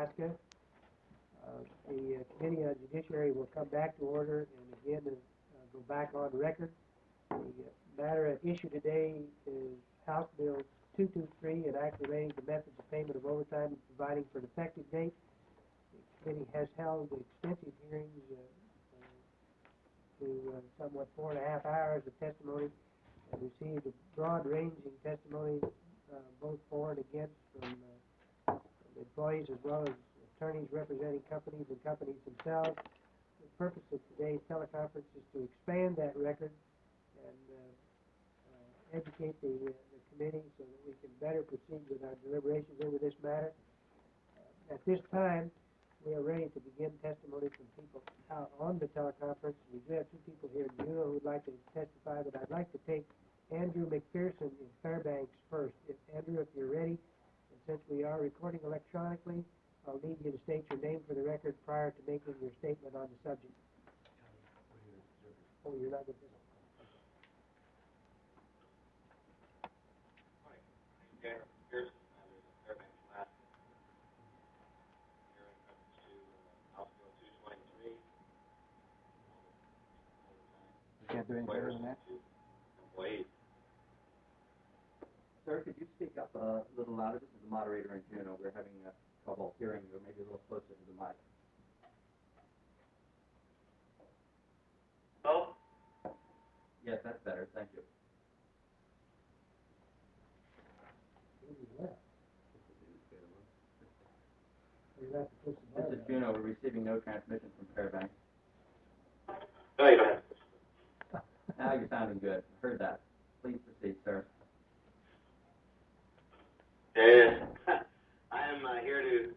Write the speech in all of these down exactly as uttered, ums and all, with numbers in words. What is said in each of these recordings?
Alaska. Uh, the uh, Committee on Judiciary will come back to order and again uh, go back on record. The uh, matter at issue today is House Bill two two three, an act relating to methods of payment of overtime and providing for an effective date. The committee has held extensive hearings uh, uh, to uh, somewhat four and a half hours of testimony and received a broad-ranging testimony uh, both for and against from, uh, from employees as well as attorneys representing companies and companies themselves. The purpose of today's teleconference is to expand that record and uh, uh, educate the, uh, the committee so that we can better proceed with our deliberations over this matter. Uh, at this time, we are ready to begin testimony from people out on the teleconference. We do have two people here in Juneau who would like to testify, but I'd like to take Andrew McPherson in Fairbanks first. If, Andrew, if you're ready, and since we are recording electronically, I'll need you to state your name for the record prior to making your statement on the subject. Oh, you're not going to. Hi, I'm Pearson. I live in Fairbanks, Alaska. Here in reference to uh, House Bill two twenty-three. You can't do any better than that. Employees. Sir, could you speak up a little louder? This is the moderator in Juneau. We're having uh, trouble hearing you, maybe a little closer to the mic. Hello? Yes, that's better. Thank you. This is Juneau. We're receiving no transmission from Fairbanks. No, you don't have to. Now you're sounding good. Heard that. Please proceed, sir. Yes. I am uh, here to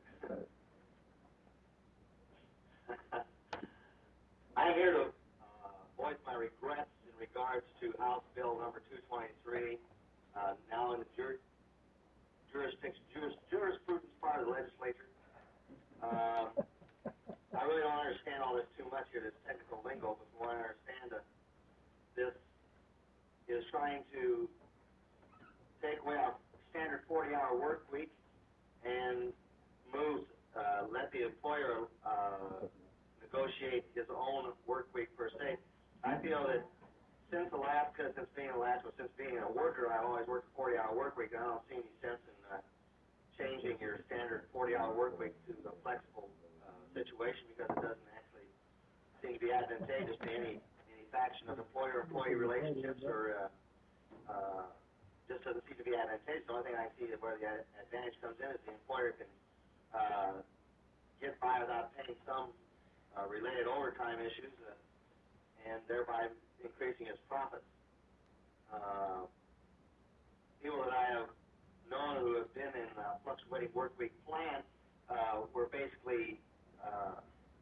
I am here to uh, voice my regrets in regards to House Bill number two twenty-three, uh, now in the jur jurisdiction, juris jurisprudence part of the legislature. Uh, I really don't understand all this too much here, this technical lingo, but from what I understand, uh, this is trying to take away our standard forty hour work week and move, uh, let the employer uh, negotiate his own work week per se. I feel that since Alaska, since being in Alaska, since being a worker, I've always worked a forty hour work week, and I don't see any sense in uh, changing your standard forty hour work week to a flexible uh, situation because it doesn't actually seem to be advantageous to any, any faction of employer-employee relationships or uh, uh, just doesn't seem to be advantageous. The only thing I see where the advantage comes in is the employer can uh, get by without paying some uh, related overtime issues uh, and thereby increasing his profits. Uh, people that I have known who have been in uh, fluctuating work week plan uh, were basically uh,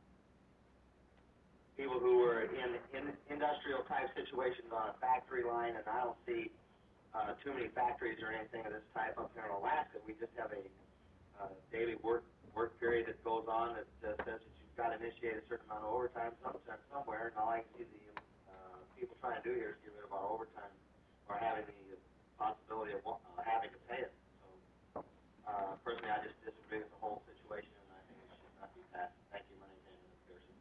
people who were in, in industrial type situations on a factory line, and I don't see Uh, too many factories or anything of this type up here in Alaska. We just have a uh, daily work work period that goes on that uh, says that you've got to initiate a certain amount of overtime sometime somewhere, and all I can see the uh, people trying to do here is get rid of our overtime or having the possibility of uh, having to pay it. So uh, personally, I just disagree with the whole situation, and I think it should not be passed. Thank you. My name is Andrew McPherson.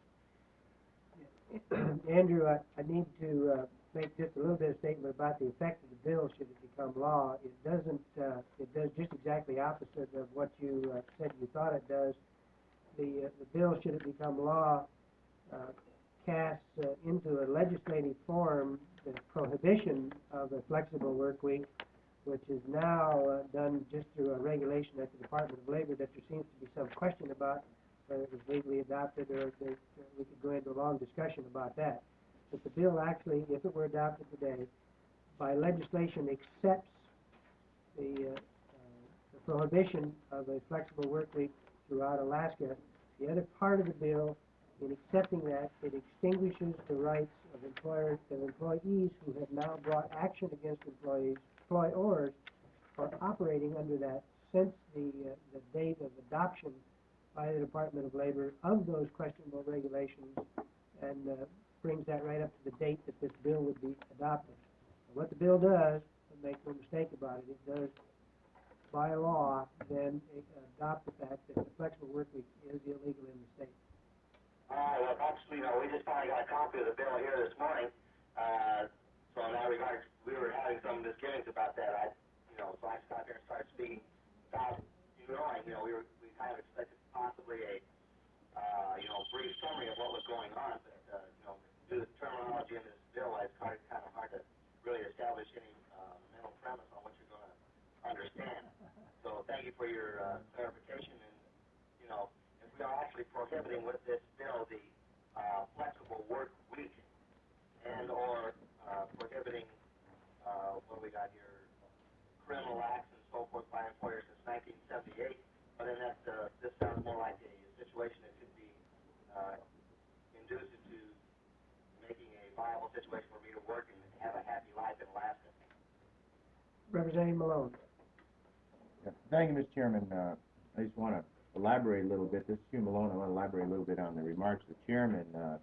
Andrew, I, I need to uh, make just a little bit of statement about the effect of the bill should it become law. It doesn't, uh, it does just exactly opposite of what you uh, said you thought it does. The, uh, the bill, should it become law, uh, casts uh, into a legislative form the prohibition of a flexible work week, which is now uh, done just through a regulation at the Department of Labor that there seems to be some question about whether it was legally adopted or there, uh, we could go into a long discussion about that. But the bill actually, if it were adopted today, by legislation accepts the, uh, uh, the prohibition of a flexible work week throughout Alaska. The other part of the bill, in accepting that, it extinguishes the rights of employers and employees who have now brought action against employees, employers for operating under that since the, uh, the date of adoption by the Department of Labor of those questionable regulations, and uh, brings that right up to the date that this bill would be adopted. And what the bill does, make no mistake about it, it does by law, then adopt the fact that the flexible work week is illegal in the state? Uh, well, actually, you know, we just finally got a copy of the bill here this morning. Uh, so in that regard, we were having some misgivings about that. I, you know, so I stopped here and started speaking without you knowing, you know, we were, we kind of expected possibly a, uh, you know, brief summary of what was going on, but, uh, you know, due to the terminology in this bill, it's kind of, kind of hard to really establish any, uh, mental premise on what you're going to understand. So thank you for your, uh, clarification, and, you know, if we are actually prohibiting with this bill the, uh, flexible work week, and or, uh, prohibiting, uh, what do we got here, criminal acts and so forth by employers since nineteen seventy-eight, but then that, uh, this sounds more like a situation that could be, uh, induced into making a viable situation for me to work and have a happy life in Alaska. Representative Malone. Yeah. Thank you, Mister Chairman. Uh, I just want to elaborate a little bit. This is Hugh Malone. I want to elaborate a little bit on the remarks of the chairman. Uh,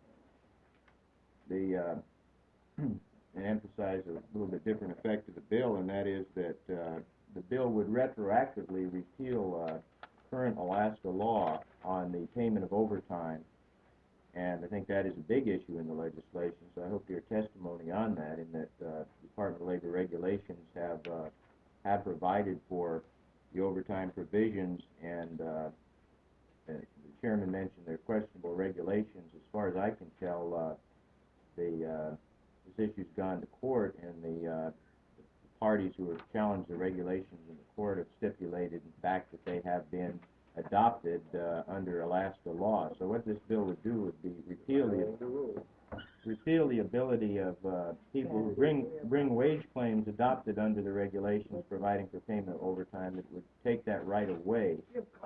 the uh, and emphasize a little bit different effect of the bill, and that is that uh, the bill would retroactively repeal uh, current Alaska law on the payment of overtime, and I think that is a big issue in the legislation, so I hope to hear testimony on that, in that uh, Department of Labor regulations have uh, have provided for the overtime provisions, and uh, the chairman mentioned their questionable regulations. As far as I can tell, uh, the uh, this issue's gone to court, and the, uh, the parties who have challenged the regulations in the court have stipulated, in fact, that they have been adopted uh, under Alaska law. So what this bill would do would be repeal the repeal the ability of uh, people who bring bring wage claims adopted under the regulations providing for payment of overtime. It would take that right away.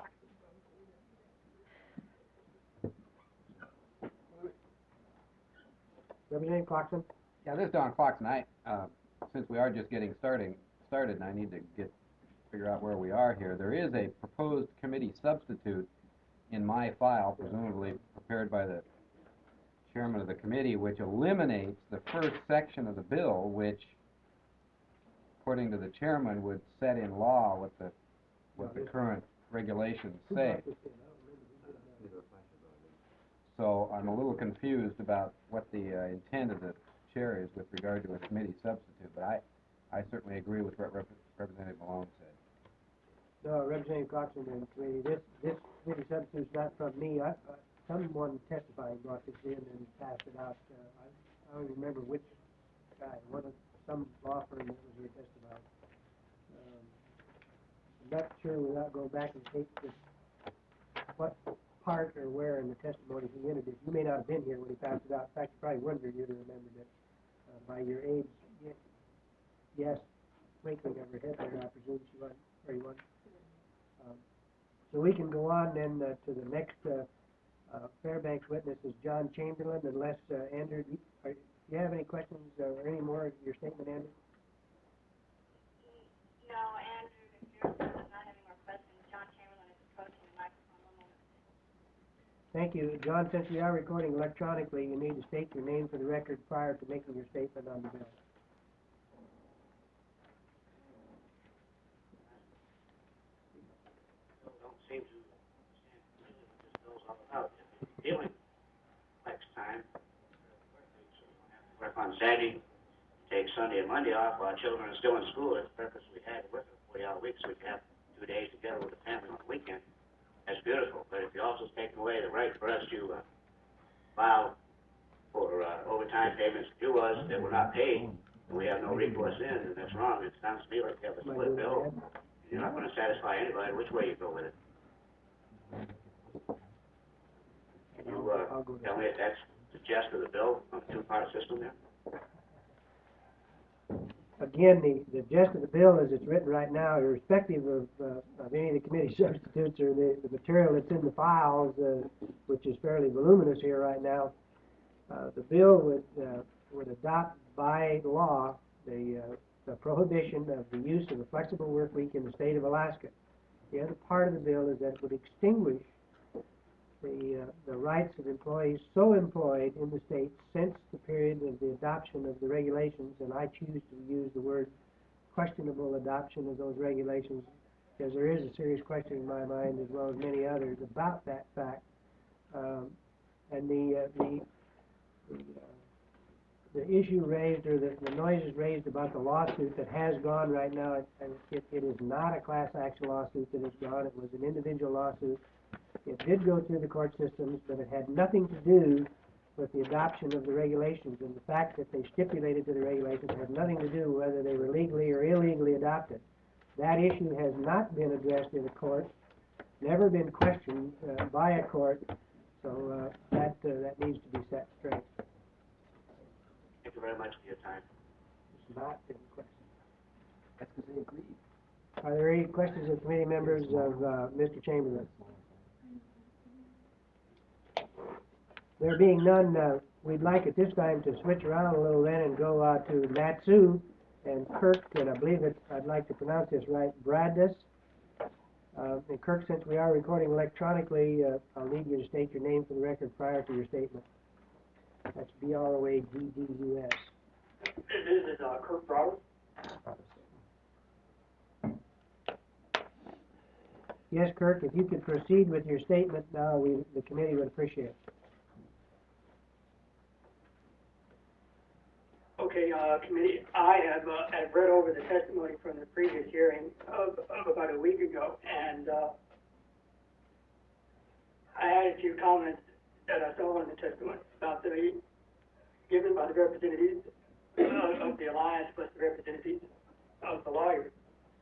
Representative Clarkson. Yeah, this is Don Clarkson. I, uh, since we are just getting starting started, and I need to get figure out where we are here. There is a proposed committee substitute in my file, presumably prepared by the chairman of the committee, which eliminates the first section of the bill, which, according to the chairman, would set in law what the what the current regulations say. So I'm a little confused about what the uh, intent of the chair is with regard to a committee substitute, but I, I certainly agree with what Rep Representative Malone said. No, Representative Clarkson and committee, this, this committee substitute is not from me. I, uh, someone testifying brought this in and passed it out. Uh, I, I don't remember which guy, one of some law firm that was here testifying. Um, I'm not sure without going back and take this, what part or where in the testimony he entered it. You may not have been here when he passed it out. In fact, you probably wouldn't have remembered it uh, by your age. Yes, twinkling of her head there, I presume she was, or you was. Um, so we can go on then uh, to the next uh, uh, Fairbanks witness is John Chamberlain, unless uh, Andrew, do you, are, do you have any questions or any more of your statement, Andrew? No, Andrew, if you're not having more questions, John Chamberlain is approaching the microphone. One moment. Thank you. John, since we are recording electronically, you need to state your name for the record prior to making your statement on the bill. Don't seem to understand what this bill's all about. Dealing next time, work on Saturday, take Sunday and Monday off while children are still in school. That's the purpose we had to work a forty-hour week, so we can have two days together with the family on the weekend. That's beautiful. But if you also take away the right for us to uh, file for uh, overtime payments to us that were not paid, and we have no recourse in, then that's wrong. It sounds to me like you have a split bill. You're not going to satisfy anybody which way you go with it. Can you uh, tell me if that's the gist of the bill on the two-part system there? Again, the, the gist of the bill as it's written right now, irrespective of, uh, of any of the committee substitutes or the, the material that's in the files, uh, which is fairly voluminous here right now, uh, the bill would, uh, would adopt by law the, uh, the prohibition of the use of the flexible work week in the state of Alaska. The other part of the bill is that it would extinguish the, uh, the rights of employees so employed in the state since the period of the adoption of the regulations, and I choose to use the word questionable adoption of those regulations because there is a serious question in my mind, as well as many others, about that fact. Um, and the, uh, the, the, uh, the issue raised, or the, the noises raised about the lawsuit that has gone right now, it, it, it is not a class action lawsuit that has gone. It was an individual lawsuit. It did go through the court systems, but it had nothing to do with the adoption of the regulations, and the fact that they stipulated to the regulations had nothing to do whether they were legally or illegally adopted. That issue has not been addressed in a court, never been questioned uh, by a court, so uh, that uh, that needs to be set straight. Thank you very much for your time. It's not been questioned. That's because they agreed. Are there any questions of committee members of uh, Mister Chamberlain? There being none, uh, we'd like at this time to switch around a little then and go uh, to Natsu and Kirk, and I believe it, I'd like to pronounce this right, Bradis. Uh, and Kirk, since we are recording electronically, uh, I'll need you to state your name for the record prior to your statement. That's B R O A D D U S. This is uh, Kirk Browder. Yes, Kirk, if you could proceed with your statement now, we, the committee would appreciate it. Okay, uh, committee, I have, uh, have read over the testimony from the previous hearing of, of about a week ago, and, uh, I had a few comments that I saw in the testimony about the, given by the representatives of, of the alliance plus the representatives of the lawyers.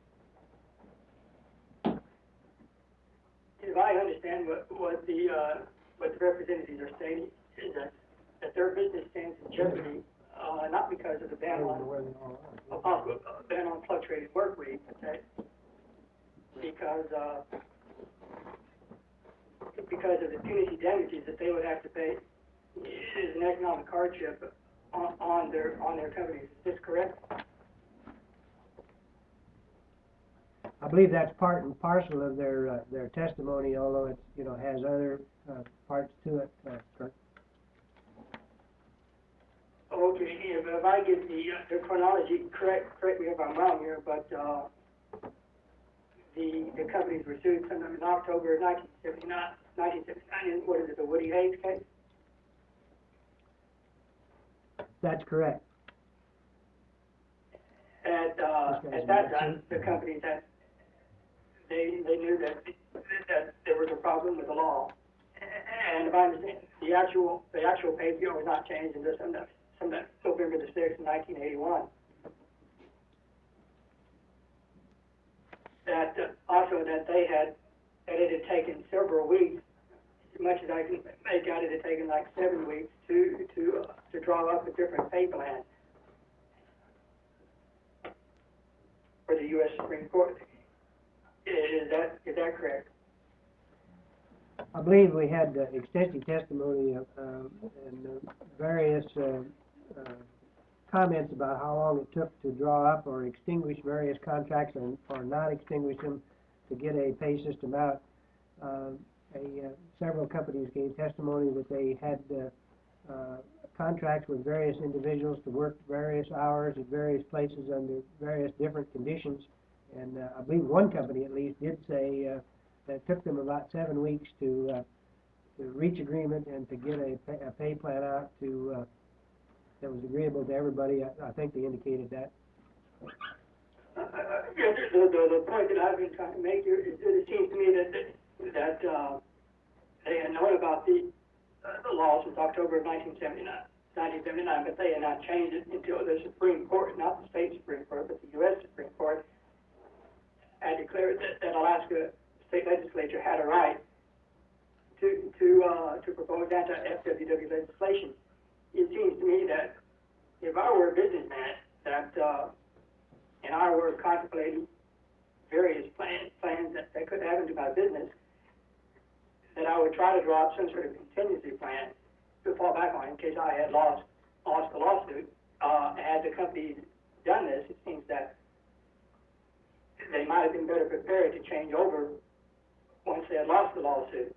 If I understand what, what the, uh, what the representatives are saying, is that, that their business stands in jeopardy, uh, not because of the ban on, a possible uh, ban on fluctuating work week, okay? Because, uh, because of the punitive damages that they would have to pay is an economic hardship on, on their, on their companies. Is this correct? I believe that's part and parcel of their, uh, their testimony, although it's, you know, has other, uh, parts to it, uh, Kirk. Okay, if, if I get the, uh, the chronology correct, correct me if I'm wrong here, but, uh, the, the companies were sued sometime in October of nineteen seventy-nine, nineteen seventy-nine, in, what is it, the Woody Hayes case? That's correct. At, uh, at that time, the companies had, they, they knew that, that there was a problem with the law. And if I understand, the actual, the actual pay scale was not changed until some, some November the sixth, nineteen eighty-one. That, uh, also that they had, that it had taken several weeks, as much as I can make out, it had taken like seven weeks to, to, uh, to draw up a different pay plan for the U S Supreme Court. Is that, is that correct? I believe we had uh, extensive testimony of, uh, and uh, various uh, uh, comments about how long it took to draw up or extinguish various contracts and, or not extinguish them to get a pay system out. Uh, a, uh, several companies gave testimony that they had uh, uh, contracts with various individuals to work various hours at various places under various different conditions. And uh, I believe one company at least did say uh, that it took them about seven weeks to, uh, to reach agreement and to get a pay, a pay plan out to uh, that was agreeable to everybody. I, I think they indicated that. Uh, yeah, the, the, the point that I've been trying to make here is that it seems to me that, that, that uh, they had known about the, uh, the law since October of nineteen seventy-nine, nineteen seventy-nine, but they had not changed it until the Supreme Court, not the state Supreme Court, but the U S Supreme Court, had declared that, that Alaska state legislature had a right to, to, uh, to propose anti-F W W legislation. It seems to me that if I were a businessman, that, uh, and I were contemplating various plans, plans that, that could happen to my business, that I would try to draw up some sort of contingency plan to fall back on in case I had lost, lost the lawsuit. Uh, had the company done this, it seems that they might have been better prepared to change over once they had lost the lawsuit.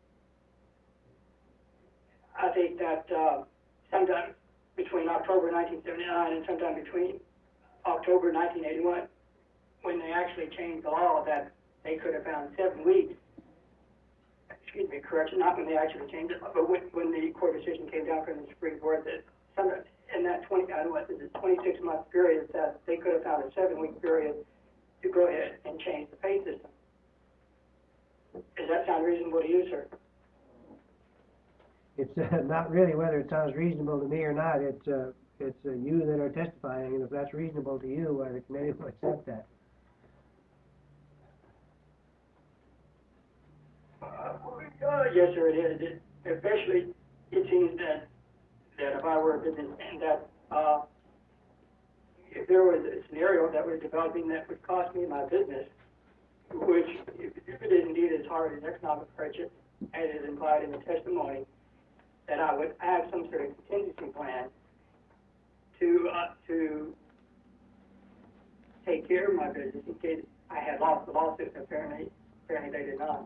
I think that, uh, sometime between October nineteen seventy-nine and sometime between October nineteen eighty-one, when they actually changed the law, that they could have found seven weeks, excuse me, correction, not when they actually changed it, but when, when the court decision came down from the Supreme Court, that some, in that twenty, I don't know, what is it, twenty-six month period, that they could have found a seven week period to go ahead and change the pay system. Does that sound reasonable to you, sir? It's uh, not really whether it sounds reasonable to me or not, it's, uh, it's uh, you that are testifying, and if that's reasonable to you, uh, the committee will accept that. Uh, uh, yes, sir, it is. It, especially, it seems that, that if I were a business and that, uh, if there was a scenario that was developing that would cost me my business, which, if, if it is indeed as hard as economic hardship, as is implied in the testimony, that I would have some sort of contingency plan to, uh, to take care of my business in case I had lost the lawsuit. Apparently, apparently they did not.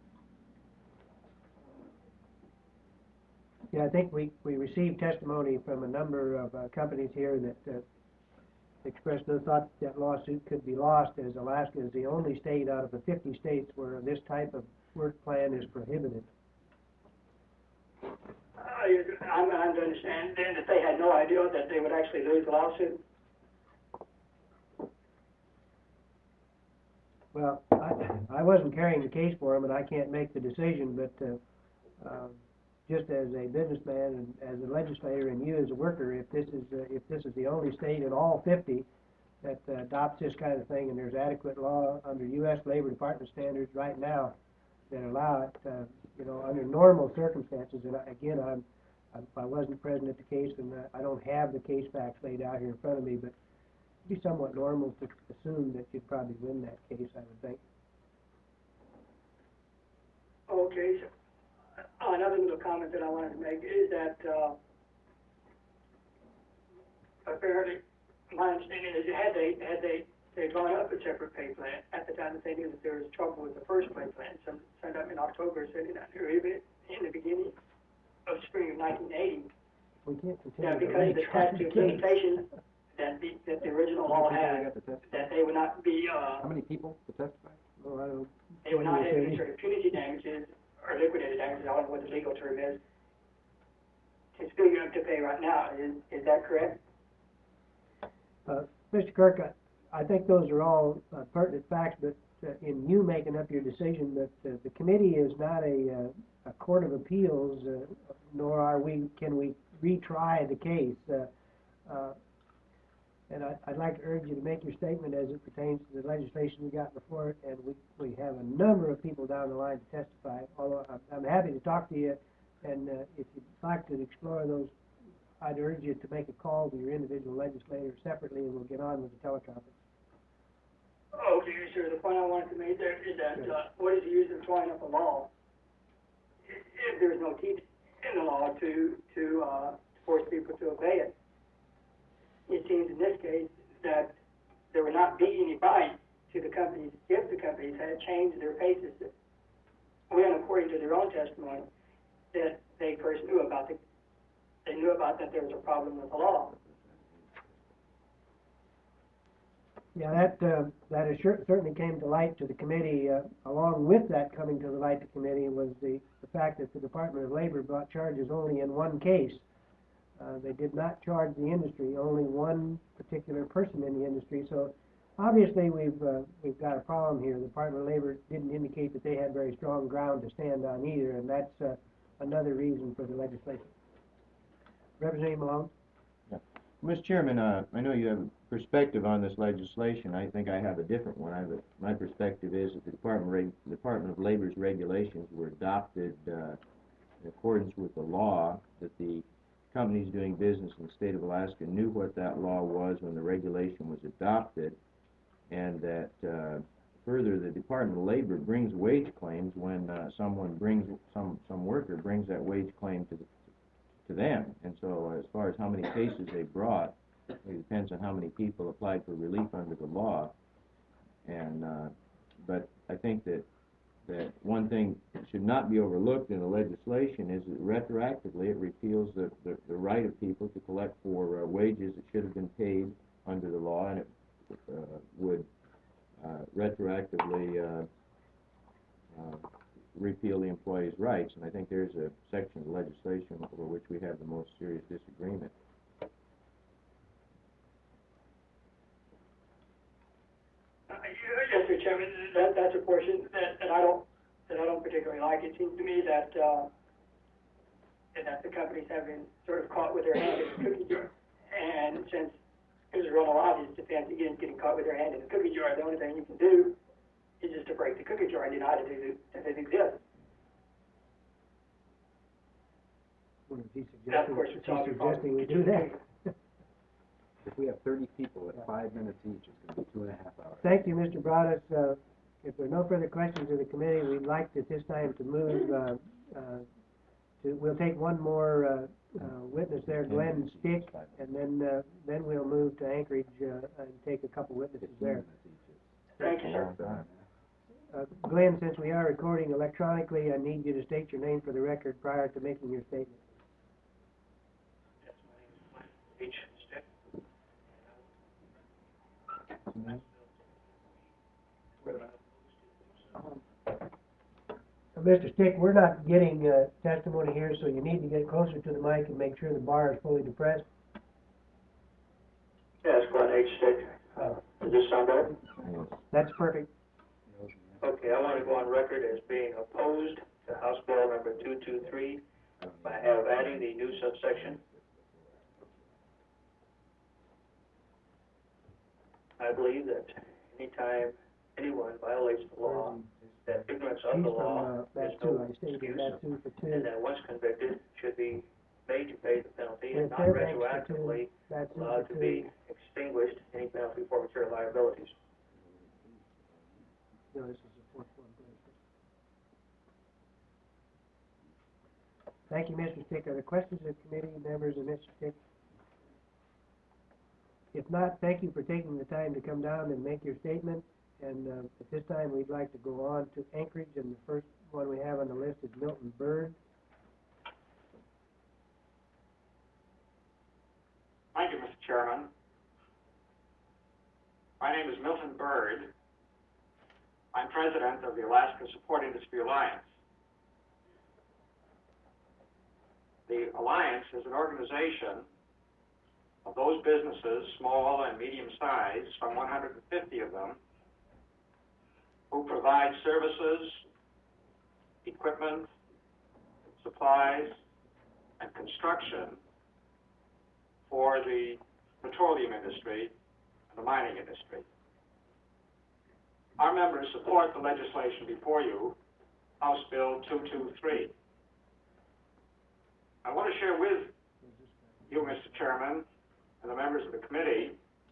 Yeah, I think we, we received testimony from a number of uh, companies here that uh, expressed no thought that lawsuit could be lost, as Alaska is the only state out of the fifty states where this type of work plan is prohibited. Uh, I'm, I'm to understand then that they had no idea that they would actually lose the lawsuit. Well, I, I wasn't carrying the case for them, and I can't make the decision, but uh, uh, just as a businessman and as a legislator and you as a worker, if this is uh, if this is the only state in all fifty that uh, adopts this kind of thing, and there's adequate law under U S Labor Department standards right now that allow it, uh, you know, under normal circumstances. And I, again, I'm, I'm I wasn't present at the case, and uh, I don't have the case facts laid out here in front of me, but it'd be somewhat normal to assume that you'd probably win that case, I would think. Okay, so uh, another little comment that I wanted to make is that uh, apparently my understanding is had they had they they gone up a separate pay plan at the time that they knew that there was trouble with the first pay plan, some sometime in October, seventy-nine, or even in the beginning of spring of nineteen eighty. We can't Now, continue. because of the statute of limitations that the that the original law had, that they would not be uh, How many people to testify? Well, I don't. they would not have any sort of punitive damages or liquidated damages. I don't know what the legal term is. It's big enough to pay right now. Is is that correct? Uh, Mister Kirk, I, I think those are all uh, pertinent facts, but uh, in you making up your decision, that uh, the committee is not a, uh, a court of appeals, uh, nor are we, can we retry the case. Uh, uh, and I, I'd like to urge you to make your statement as it pertains to the legislation we got before it, and we, we have a number of people down the line to testify, although I'm, I'm happy to talk to you, and uh, if you'd like to explore those, I'd urge you to make a call to your individual legislator separately, and we'll get on with the teleconference. Okay, sir. The point I wanted to make there is that uh, what is the use of drawing up a law if there's no teeth in the law to to uh, force people to obey it? It seems in this case that there would not be any bite to the companies if the companies had changed their pay system. When, according to their own testimony, that they first knew about the they knew about that there was a problem with the law. Yeah, that uh, that is sure, certainly came to light to the committee. Uh, along with that coming to the light to the committee was the, the fact that the Department of Labor brought charges only in one case. Uh, they did not charge the industry, only one particular person in the industry. So obviously we've uh, we've got a problem here. The Department of Labor didn't indicate that they had very strong ground to stand on either, and that's uh, another reason for the legislation. Representative Malone? Yeah. Mister Chairman, uh, I know you have a perspective on this legislation. I think I have a different one. I have a, my perspective is that the Department of, Reg Department of Labor's regulations were adopted uh, in accordance with the law, that the companies doing business in the state of Alaska knew what that law was when the regulation was adopted, and that uh, further, the Department of Labor brings wage claims when uh, someone brings, some, some worker brings that wage claim to the to them. And so as far as how many cases they brought, it depends on how many people applied for relief under the law. And uh, but I think that that one thing that should not be overlooked in the legislation is that retroactively it repeals the, the, the right of people to collect for uh, wages that should have been paid under the law, and it uh, would uh, retroactively uh, uh, repeal the employees' rights, and I think there's a section of legislation over which we have the most serious disagreement. Uh, Yes, Mister Chairman, that, that's a portion that, that I don't, that I don't particularly like. It seems to me that, uh, that the companies have been sort of caught with their hand in the cookie jar. And since it was real obvious defense against getting caught with their hand in the cookie jar, the only thing you can do is just to break the cookie jar and deny that it, that it exists. Well, is he That, of suggesting, course, is would he solve your problem. suggesting we do that? If we have thirty people at five minutes each, it's gonna be two and a half hours. Thank you, Mister Broadus. Uh, if there are no further questions of the committee, we'd like at this time to move, uh, uh, to, we'll take one more, uh, uh, witness there, Glenn Stick, and then, uh, then we'll move to Anchorage, uh, and take a couple witnesses there. Thank you, sir. Uh, Glenn, since we are recording electronically, I need you to state your name for the record prior to making your statement. Yes, my name is Glenn H. Stick. Uh, Mister Stick, we're not getting, uh, testimony here, so you need to get closer to the mic and make sure the bar is fully depressed. Yes, Glenn H. Stick. Uh, does this sound better? That's perfect. Okay, I want to go on record as being opposed to House Bill number two two three by have adding the new subsection. I believe that anytime anyone violates the law, that ignorance of He's the from, law uh, is that no two, I stated excuse, that two for two. and that once convicted should be made to pay the penalty We and have not Fairbanks for two, retroactively that two allowed for to two. be extinguished any penalty for material liabilities. No, this is the fourth one. Thank you, Mister Stick. Are there questions of committee members of Mister Stick? If not, thank you for taking the time to come down and make your statement. And uh, at this time, we'd like to go on to Anchorage, and the first one we have on the list is Milton Bird. Thank you, Mister Chairman. My name is Milton Bird. I'm president of the Alaska Support Industry Alliance. The Alliance is an organization of those businesses, small and medium-sized, some one hundred fifty of them, who provide services, equipment, supplies, and construction for the petroleum industry and the mining industry. Our members support the legislation before you, House Bill two two three. I want to share with you, Mister Chairman, and the members of the committee,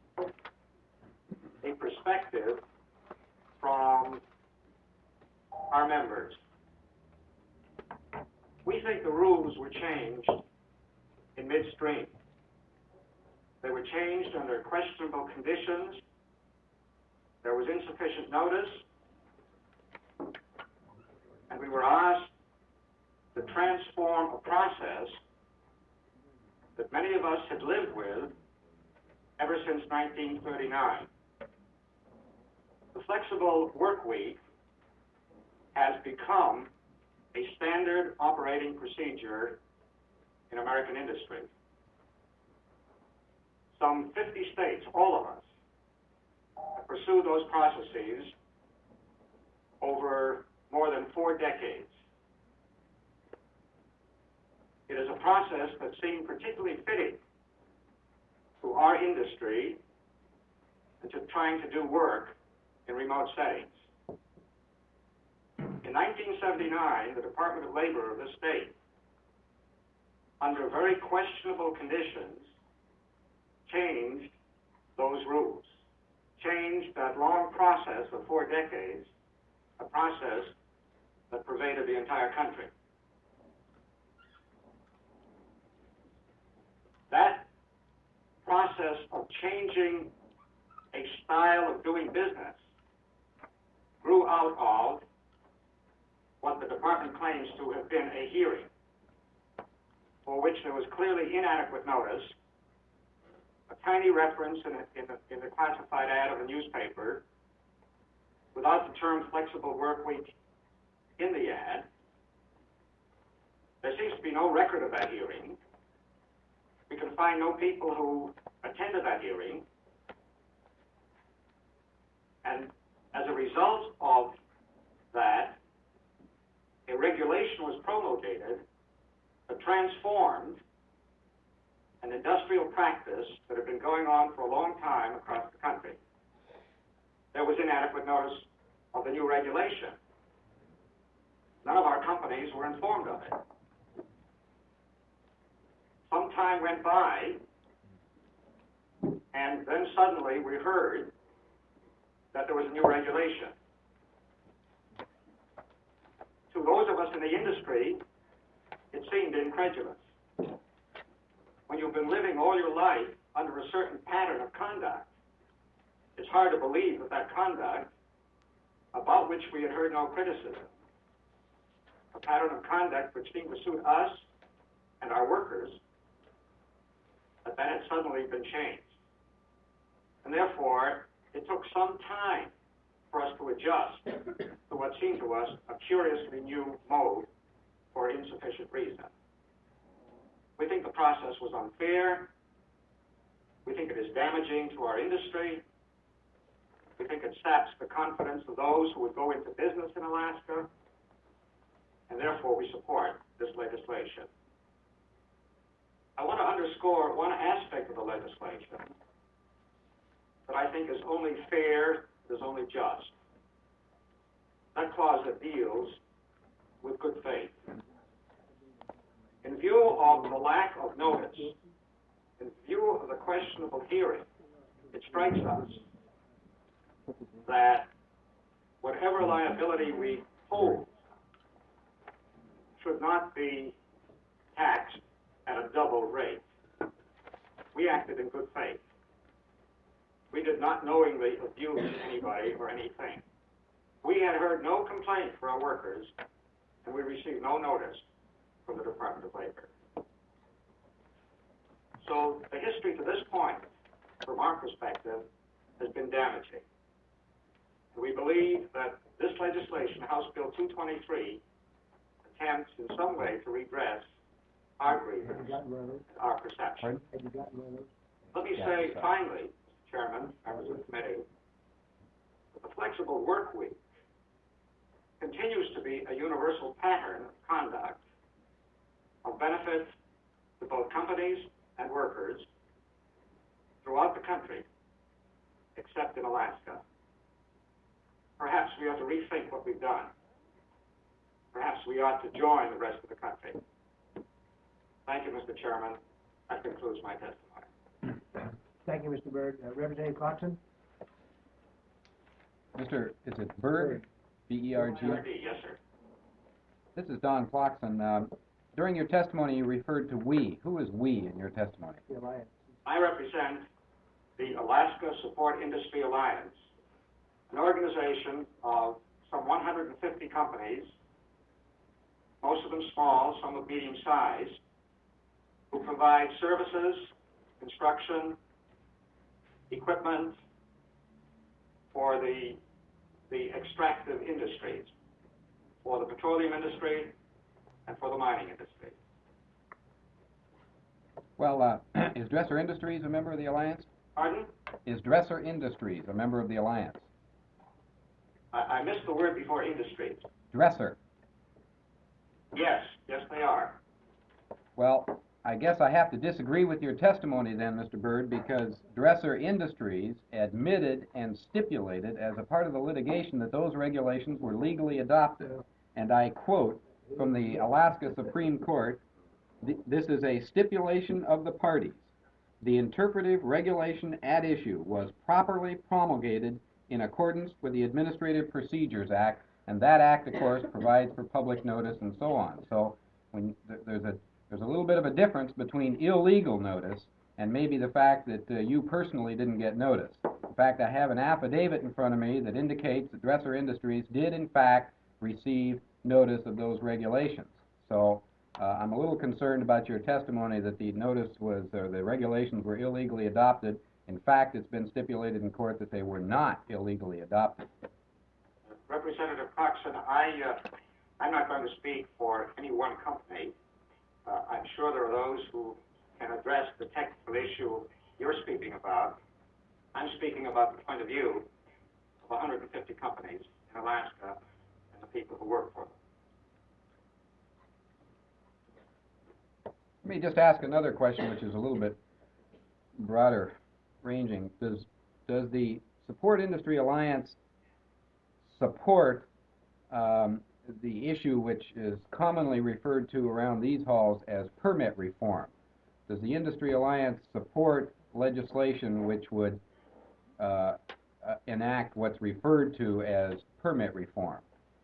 a perspective from our members. We think the rules were changed in midstream. They were changed under questionable conditions. There was insufficient notice, and we were asked to transform a process that many of us had lived with ever since nineteen thirty-nine. The flexible work week has become a standard operating procedure in American industry. Some fifty states, all of us, have pursued those processes over more than four decades. It is a process that seemed particularly fitting to our industry and to trying to do work in remote settings. In nineteen seventy-nine, the Department of Labor of the state, under very questionable conditions, changed those rules, changed that long process of four decades, a process that pervaded the entire country. That process of changing a style of doing business grew out of what the department claims to have been a hearing, for which there was clearly inadequate notice, a tiny reference in, a, in, the, in the classified ad of a newspaper, without the term flexible work week in the ad. There seems to be no record of that hearing. We can find no people who attended that hearing. And as a result of that, a regulation was promulgated that transformed an industrial practice that had been going on for a long time across the country. There was inadequate notice of the new regulation. None of our companies were informed of it. Some time went by, and then suddenly we heard that there was a new regulation. To those of us in the industry, it seemed incredulous. When you've been living all your life under a certain pattern of conduct, it's hard to believe that that conduct, about which we had heard no criticism, a pattern of conduct which seemed to suit us and our workers, that that had suddenly been changed. And therefore, it took some time for us to adjust to what seemed to us a curiously new mode for insufficient reason. We think the process was unfair. We think it is damaging to our industry. We think it saps the confidence of those who would go into business in Alaska, and therefore we support this legislation. I want to underscore one aspect of the legislation that I think is only fair, is only just. That clause that deals with good faith. In view of the lack of notice, in view of the questionable hearing, it strikes us that whatever liability we hold should not be taxed at a double rate. We acted in good faith. We did not knowingly abuse anybody or anything. We had heard no complaint from our workers, and we received no notice from the Department of Labor. So the history to this point, from our perspective, has been damaging. And we believe that this legislation, House Bill two twenty-three, attempts in some way to redress our grievance and our perception. Have you gotten one of those? Let me say finally, Mister Chairman, members of the committee, that the flexible work week continues to be a universal pattern of conduct of benefit to both companies and workers throughout the country, except in Alaska. Perhaps we ought to rethink what we've done. Perhaps we ought to join the rest of the country. Thank you, Mister Chairman. That concludes my testimony. Thank you, Mister Byrd. Uh, Representative Clarkson? Mister Is it Byrd? B E R G? Yes, sir. This is Don Clarkson. Um, during your testimony, you referred to we. Who is we in your testimony? The Alliance. I represent the Alaska Support Industry Alliance, an organization of some one hundred fifty companies, most of them small, some of medium size, who provide services, construction, equipment for the, the extractive industries, for the petroleum industry and for the mining industry. Well, uh, is Dresser Industries a member of the Alliance? Pardon? Is Dresser Industries a member of the Alliance? I, I missed the word before industries. Dresser. Yes, yes they are. Well, I guess I have to disagree with your testimony then, Mister Byrd, because Dresser Industries admitted and stipulated as a part of the litigation that those regulations were legally adopted. And I quote from the Alaska Supreme Court, this is a stipulation of the parties. The interpretive regulation at issue was properly promulgated in accordance with the Administrative Procedures Act, and that act, of course, provides for public notice and so on. So when th there's a there's a little bit of a difference between illegal notice and maybe the fact that uh, you personally didn't get notice. In fact, I have an affidavit in front of me that indicates that Dresser Industries did, in fact, receive notice of those regulations. So uh, I'm a little concerned about your testimony that the notice was, or the regulations were illegally adopted. In fact, it's been stipulated in court that they were not illegally adopted. Representative Clarkson, I, uh, I'm not going to speak for any one company. Uh, I'm sure there are those who can address the technical issue you're speaking about. I'm speaking about the point of view of one hundred fifty companies in Alaska and the people who work for them. Let me just ask another question, which is a little bit broader ranging. Does, does the Support Industry Alliance support um, the issue which is commonly referred to around these halls as permit reform? Does the Industry Alliance support legislation which would uh, uh, enact what's referred to as permit reform?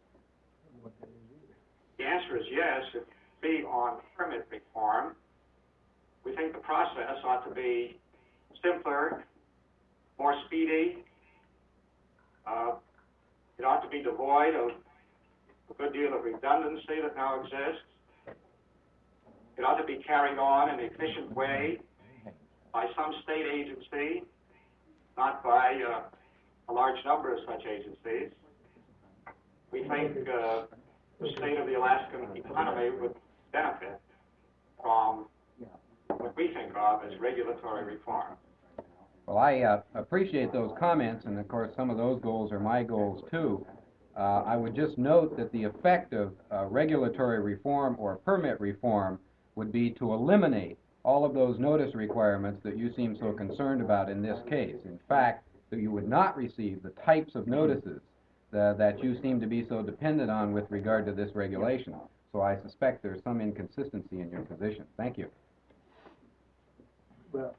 The answer is yes. It would be on permit reform. We think the process ought to be simpler, more speedy. Uh, it ought to be devoid of a good deal of redundancy that now exists. It ought to be carried on in an efficient way by some state agency, not by uh, a large number of such agencies. We think uh, the state of the Alaskan economy would benefit from what we think of as regulatory reform. Well, I uh, appreciate those comments, and of course some of those goals are my goals too. Uh, I would just note that the effect of uh, regulatory reform or permit reform would be to eliminate all of those notice requirements that you seem so concerned about in this case. In fact, that you would not receive the types of notices that, that you seem to be so dependent on with regard to this regulation. So I suspect there's some inconsistency in your position. Thank you. Well,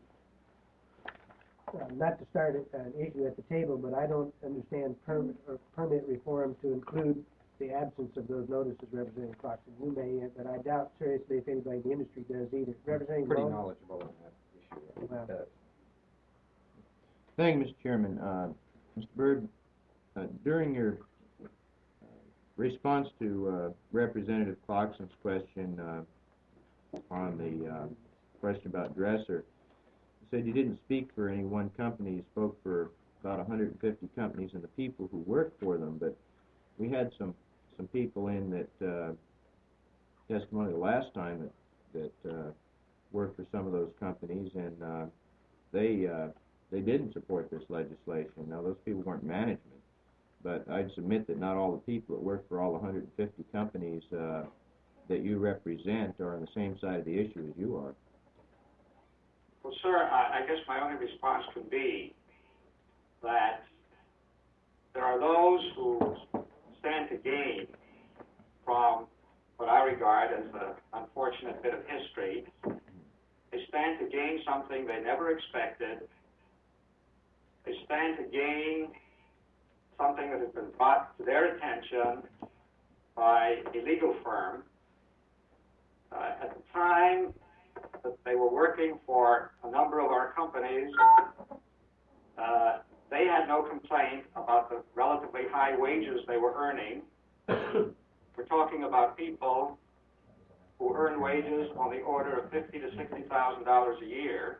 uh, not to start a- an issue at the table, but I don't understand permit, or permit reform to include the absence of those notices, Representative Clarkson. You may, uh, but I doubt seriously if anybody in the industry does either. Representative Pretty Malone? knowledgeable on that issue. Wow. Uh, Thank you, Mister Chairman. Uh, Mister Byrd, uh, during your uh, response to uh, Representative Clarkson's question uh, on the uh, question about Dresser, you said you didn't speak for any one company. You spoke for about one hundred fifty companies and the people who work for them. But we had some some people in that uh, testimony the last time that that uh, worked for some of those companies, and uh, they uh, they didn't support this legislation. Now, those people weren't management, but I'd submit that not all the people that work for all one hundred fifty companies uh, that you represent are on the same side of the issue as you are. Well, sir, I, I guess my only response could be that there are those who stand to gain from what I regard as an unfortunate bit of history. They stand to gain something they never expected. They stand to gain something that has been brought to their attention by a legal firm. Uh, at the time that they were working for a number of our companies, uh, they had no complaint about the relatively high wages they were earning. We're talking about people who earn wages on the order of fifty to sixty thousand dollars a year,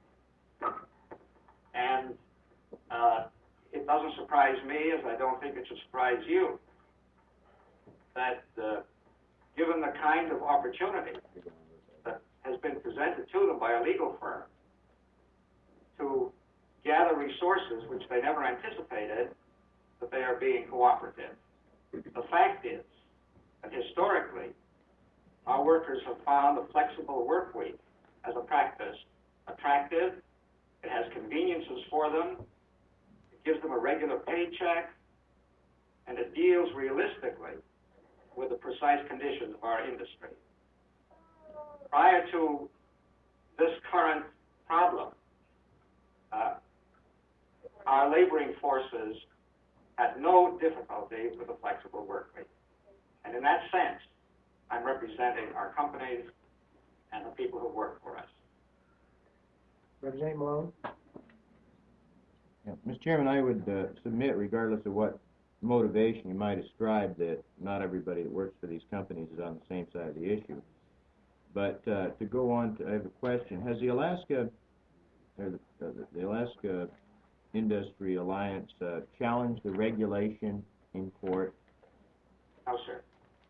and uh, it doesn't surprise me, as I don't think it should surprise you, that uh, given the kind of opportunity that has been presented to them by a legal firm to gather resources which they never anticipated, that they are being cooperative. The fact is that historically, our workers have found the flexible work week as a practice attractive. It has conveniences for them. It gives them a regular paycheck, and it deals realistically with the precise conditions of our industry. Prior to this current problem, uh, our laboring forces had no difficulty with a flexible work week. And in that sense, I'm representing our companies and the people who work for us. Representative Malone? Yeah. Mister Chairman, I would uh, submit, regardless of what motivation you might ascribe, that not everybody that works for these companies is on the same side of the issue. But uh, to go on, to, I have a question. Has the Alaska, or the, uh, the Alaska Industry Alliance uh, challenged the regulation in court? No, sir.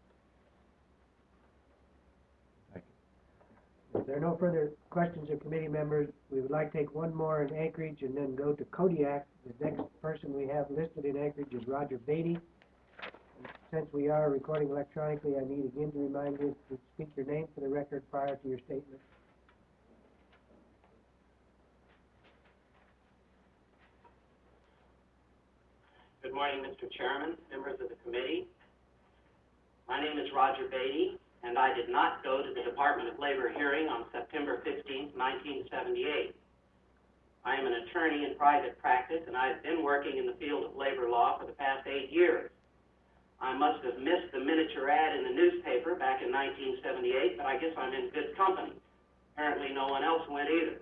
there are no further questions of committee members. We would like to take one more in Anchorage and then go to Kodiak. The next person we have listed in Anchorage is Roger Beatty. Since we are recording electronically, I need again to remind you to speak your name for the record prior to your statement. Good morning, Mister Chairman, members of the committee. My name is Roger Beatty, and I did not go to the Department of Labor hearing on September fifteenth, nineteen seventy-eight. I am an attorney in private practice, and I have been working in the field of labor law for the past eight years. I must have missed the miniature ad in the newspaper back in nineteen seventy-eight, but I guess I'm in good company. Apparently no one else went either.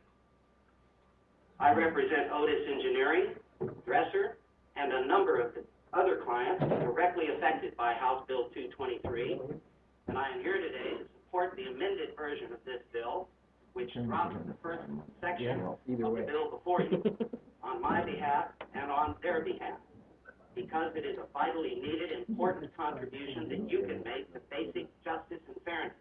I represent Otis Engineering, Dresser, and a number of other clients directly affected by House Bill two twenty-three, and I am here today to support the amended version of this bill, which drops the first section of the bill before you, on my behalf and on their behalf, because it is a vitally needed, important contribution that you can make to basic justice and fairness.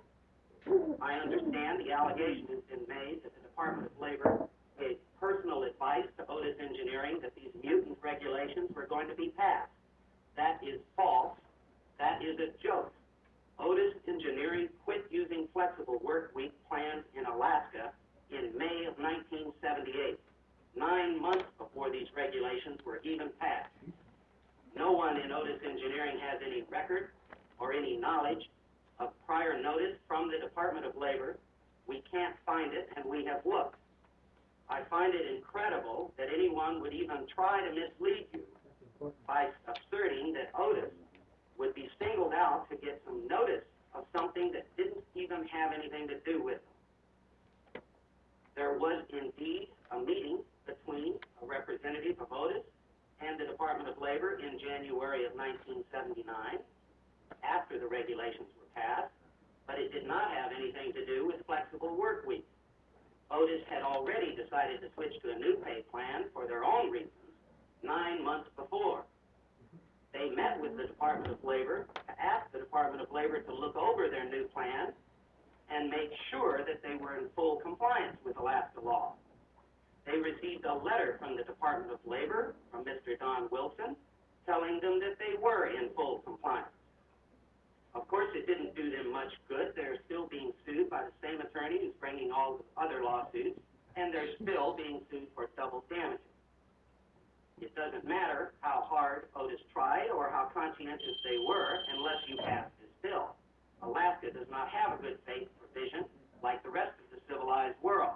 I understand the allegation has been made that the Department of Labor gave personal advice to Otis Engineering that these mutant regulations were going to be passed. That is false. That is a joke. Otis Engineering quit using flexible work week plans in Alaska in May of nineteen seventy-eight, nine months before these regulations were even passed. No one in Otis Engineering has any record or any knowledge of prior notice from the Department of Labor. We can't find it, and we have looked. I find it incredible that anyone would even try to mislead you by asserting that Otis would be singled out to get some notice of something that didn't even have anything to do with them. There was indeed a meeting between a representative of Otis and the Department of Labor in January of nineteen seventy-nine, after the regulations were passed, but it did not have anything to do with flexible work weeks. Otis had already decided to switch to a new pay plan for their own reasons nine months before. They met with the Department of Labor to ask the Department of Labor to look over their new plan and make sure that they were in full compliance with Alaska law. They received a letter from the Department of Labor, from Mister Don Wilson, telling them that they were in full compliance. Of course, it didn't do them much good. They're still being sued by the same attorney who's bringing all the other lawsuits, and they're still being sued for double damages. It doesn't matter how hard Otis tried or how conscientious they were unless you pass this bill. Alaska does not have a good faith provision like the rest of the civilized world.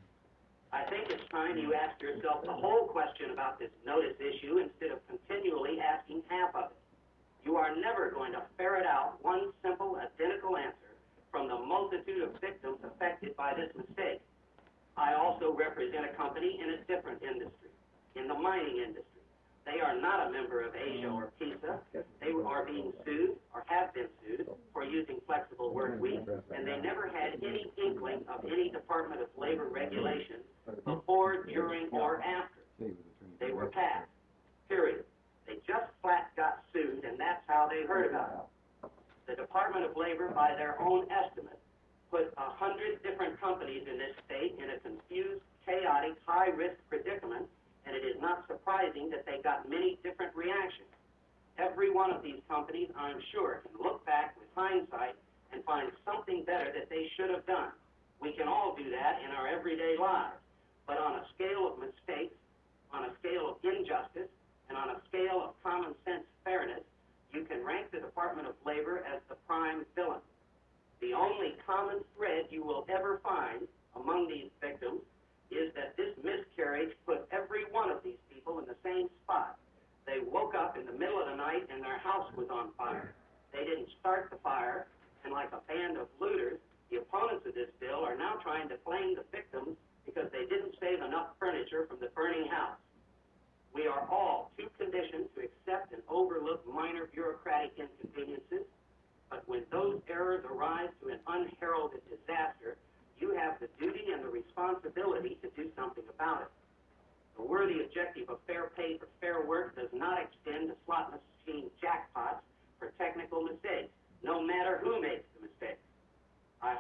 I think it's time you asked yourself the whole question about this notice issue instead of continually asking half of it. You are never going to ferret out one simple, identical answer from the multitude of victims affected by this mistake. I also represent a company in a different industry, in the mining industry. They are not a member of Asia or PISA. They are being sued, or have been sued, for using flexible work weeks, and they never had any inkling of any Department of Labor regulations before, during, or after they were passed, period. They just flat got sued, and that's how they heard about it. The Department of Labor, by their own estimate, put a hundred different companies in this state in a confused, chaotic, high-risk predicament, and it is not surprising that they got many different reactions. Every one of these companies, I'm sure, can look back with hindsight and find something better that they should have done. We can all do that in our everyday lives, but on a scale of mistakes, on a scale of injustice, and on a scale of common sense fairness, you can rank the Department of Labor as the prime villain. The only common thread you will ever find among these victims is that this miscarriage put every one of these people in the same spot. They woke up in the middle of the night and their house was on fire. They didn't start the fire, and like a band of looters, the opponents of this bill are now trying to blame the victims because they didn't save enough furniture from the burning house. We are all too conditioned to accept and overlook minor bureaucratic inconveniences, but when those errors arise to an unheralded disaster, you have the duty and the responsibility to do something about it. The worthy objective of fair pay for fair work does not extend to slot machine jackpots for technical mistakes, no matter who makes the mistake. I hope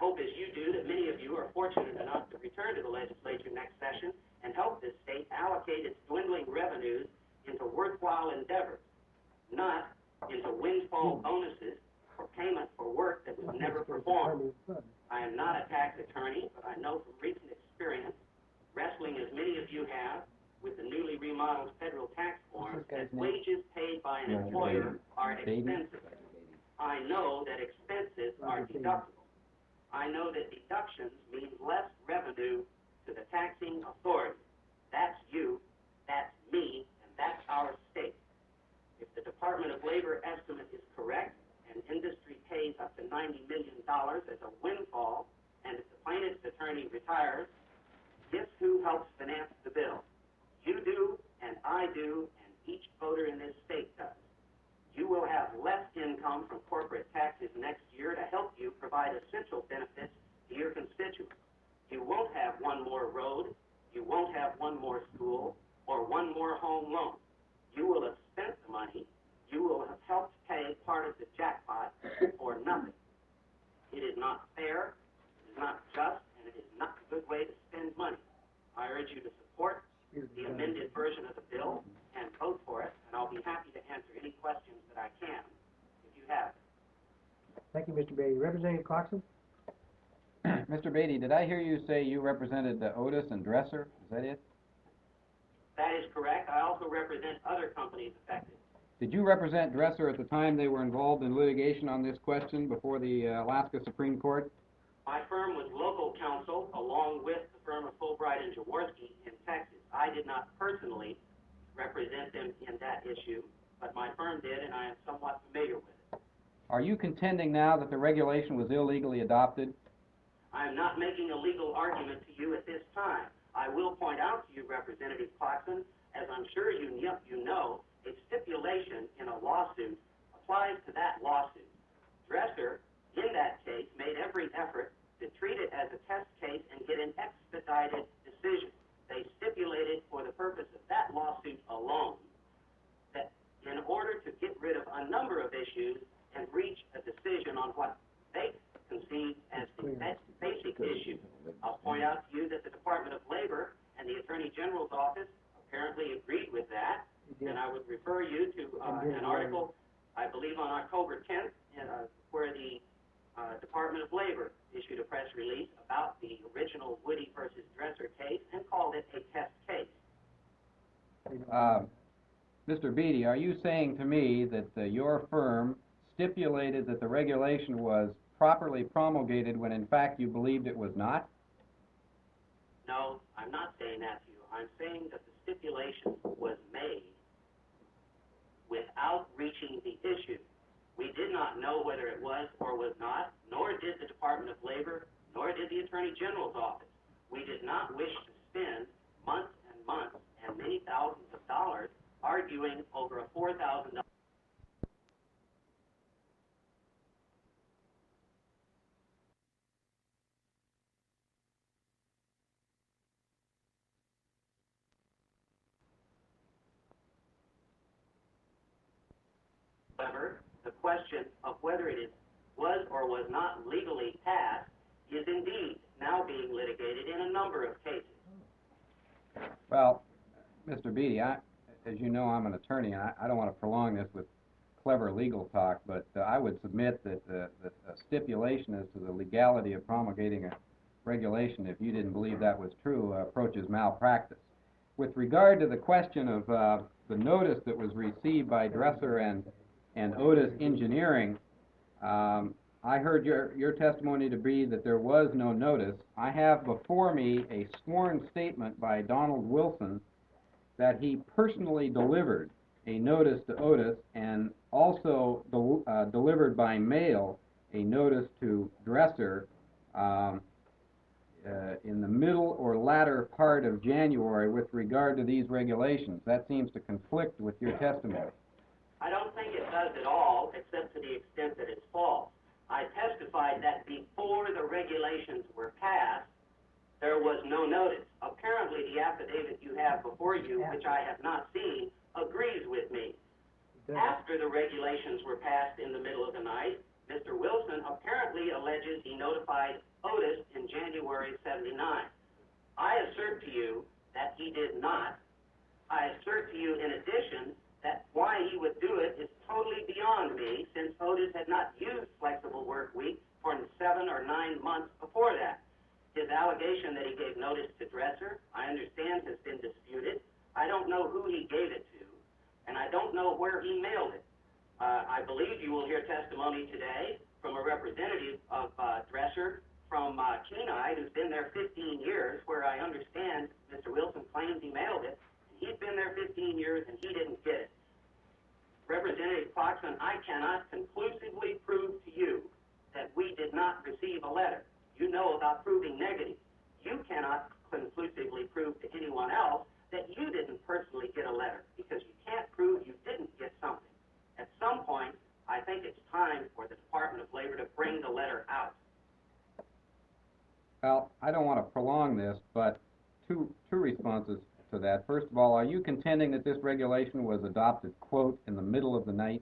hope, as you do, that many of you are fortunate enough to return to the legislature next session and help this state allocate its dwindling revenues into worthwhile endeavors, not into windfall bonuses or payment for work that was never performed. I am not a tax attorney, but I know from recent experience, wrestling as many of you have with the newly remodeled federal tax form, that wages paid by an employer are expenses. I know that expenses are deductible. I know that deductions mean less revenue to the taxing authority. That's you, that's me, and that's our state. If the Department of Labor estimate is correct, and industry pays up to ninety million dollars as a windfall, and if the plaintiff's attorney retires, guess who helps finance the bill? You do, and I do, and each voter in this state does. You will have less income from corporate taxes next year to help you provide essential benefits to your constituents. You won't have one more road, you won't have one more school, or one more home loan. You will have spent the money, you will have helped pay part of the jackpot for nothing. It is not fair, it is not just, and it is not a good way to spend money. I urge you to support the amended version of the bill and vote for it, and I'll be happy to answer any questions that I can, if you have. Thank you, Mister Beatty. Representative Clarkson? Mister Beatty, did I hear you say you represented uh, Otis and Dresser? Is that it? That is correct. I also represent other companies affected. Did you represent Dresser at the time they were involved in litigation on this question before the uh, Alaska Supreme Court? My firm was local counsel along with the firm of Fulbright and Jaworski in Texas. I did not personally represent them in that issue, but my firm did, and I am somewhat familiar with it. Are you contending now that the regulation was illegally adopted? I am not making a legal argument to you at this time. I will point out to you, Representative Clarkson, as I'm sure you, you know, a stipulation in a lawsuit applies to that lawsuit. Dresser, in that case, made every effort to treat it as a test case and get an expedited decision. They stipulated for the purpose of that lawsuit alone that in order to get rid of a number of issues and reach a decision on what they conceived as the basic issue. I'll point out to you that the Department of Labor and the Attorney General's office apparently agreed with that, and I would refer you to uh, an article, I believe on October tenth, uh, where the uh, Department of Labor issued a press release about the original Woody versus Dresser case and called it a test case. Uh, Mister Beatty, are you saying to me that uh, your firm stipulated that the regulation was properly promulgated when in fact you believed it was not? No, I'm not saying that to you. I'm saying that the stipulation was made without reaching the issue. We did not know whether it was or was not, nor did the Department of Labor, nor did the Attorney General's office. We did not wish to spend months and months and many thousands of dollars arguing over a four thousand dollars However, the question of whether it is, was or was not legally passed is indeed now being litigated in a number of cases. Well, Mister Beatty, I, as you know, I'm an attorney, and I, I don't want to prolong this with clever legal talk, but uh, I would submit that, uh, that a stipulation as to the legality of promulgating a regulation, if you didn't believe that was true, uh, approaches malpractice. With regard to the question of uh, the notice that was received by Dresser and and Otis Engineering, um, I heard your, your testimony to be that there was no notice. I have before me a sworn statement by Donald Wilson that he personally delivered a notice to Otis and also del uh, delivered by mail a notice to Dresser um, uh, in the middle or latter part of January with regard to these regulations. That seems to conflict with your testimony. I don't think it does at all, except to the extent that it's false. I testified that before the regulations were passed, there was no notice. Apparently, the affidavit you have before you, which I have not seen, agrees with me. After the regulations were passed in the middle of the night, Mister Wilson apparently apparently alleges he notified Otis in January seventy-nine. I assert to you that he did not. I assert to you, in addition, that why he would do it is totally beyond me, since Otis had not used flexible work week for seven or nine months before that. His allegation that he gave notice to Dresser, I understand, has been disputed. I don't know who he gave it to, and I don't know where he mailed it. Uh, I believe you will hear testimony today from a representative of uh, Dresser from uh, Kenai, who's been there fifteen years, where I understand Mister Wilson claims he mailed it. He's been there fifteen years and he didn't get it. Representative Clarkson, I cannot conclusively prove to you that we did not receive a letter. You know about proving negative. You cannot conclusively prove to anyone else that you didn't personally get a letter, because you can't prove you didn't get something. At some point, I think it's time for the Department of Labor to bring the letter out. Well, I don't want to prolong this, but two, two responses to that. First of all, are you contending that this regulation was adopted, quote, in the middle of the night?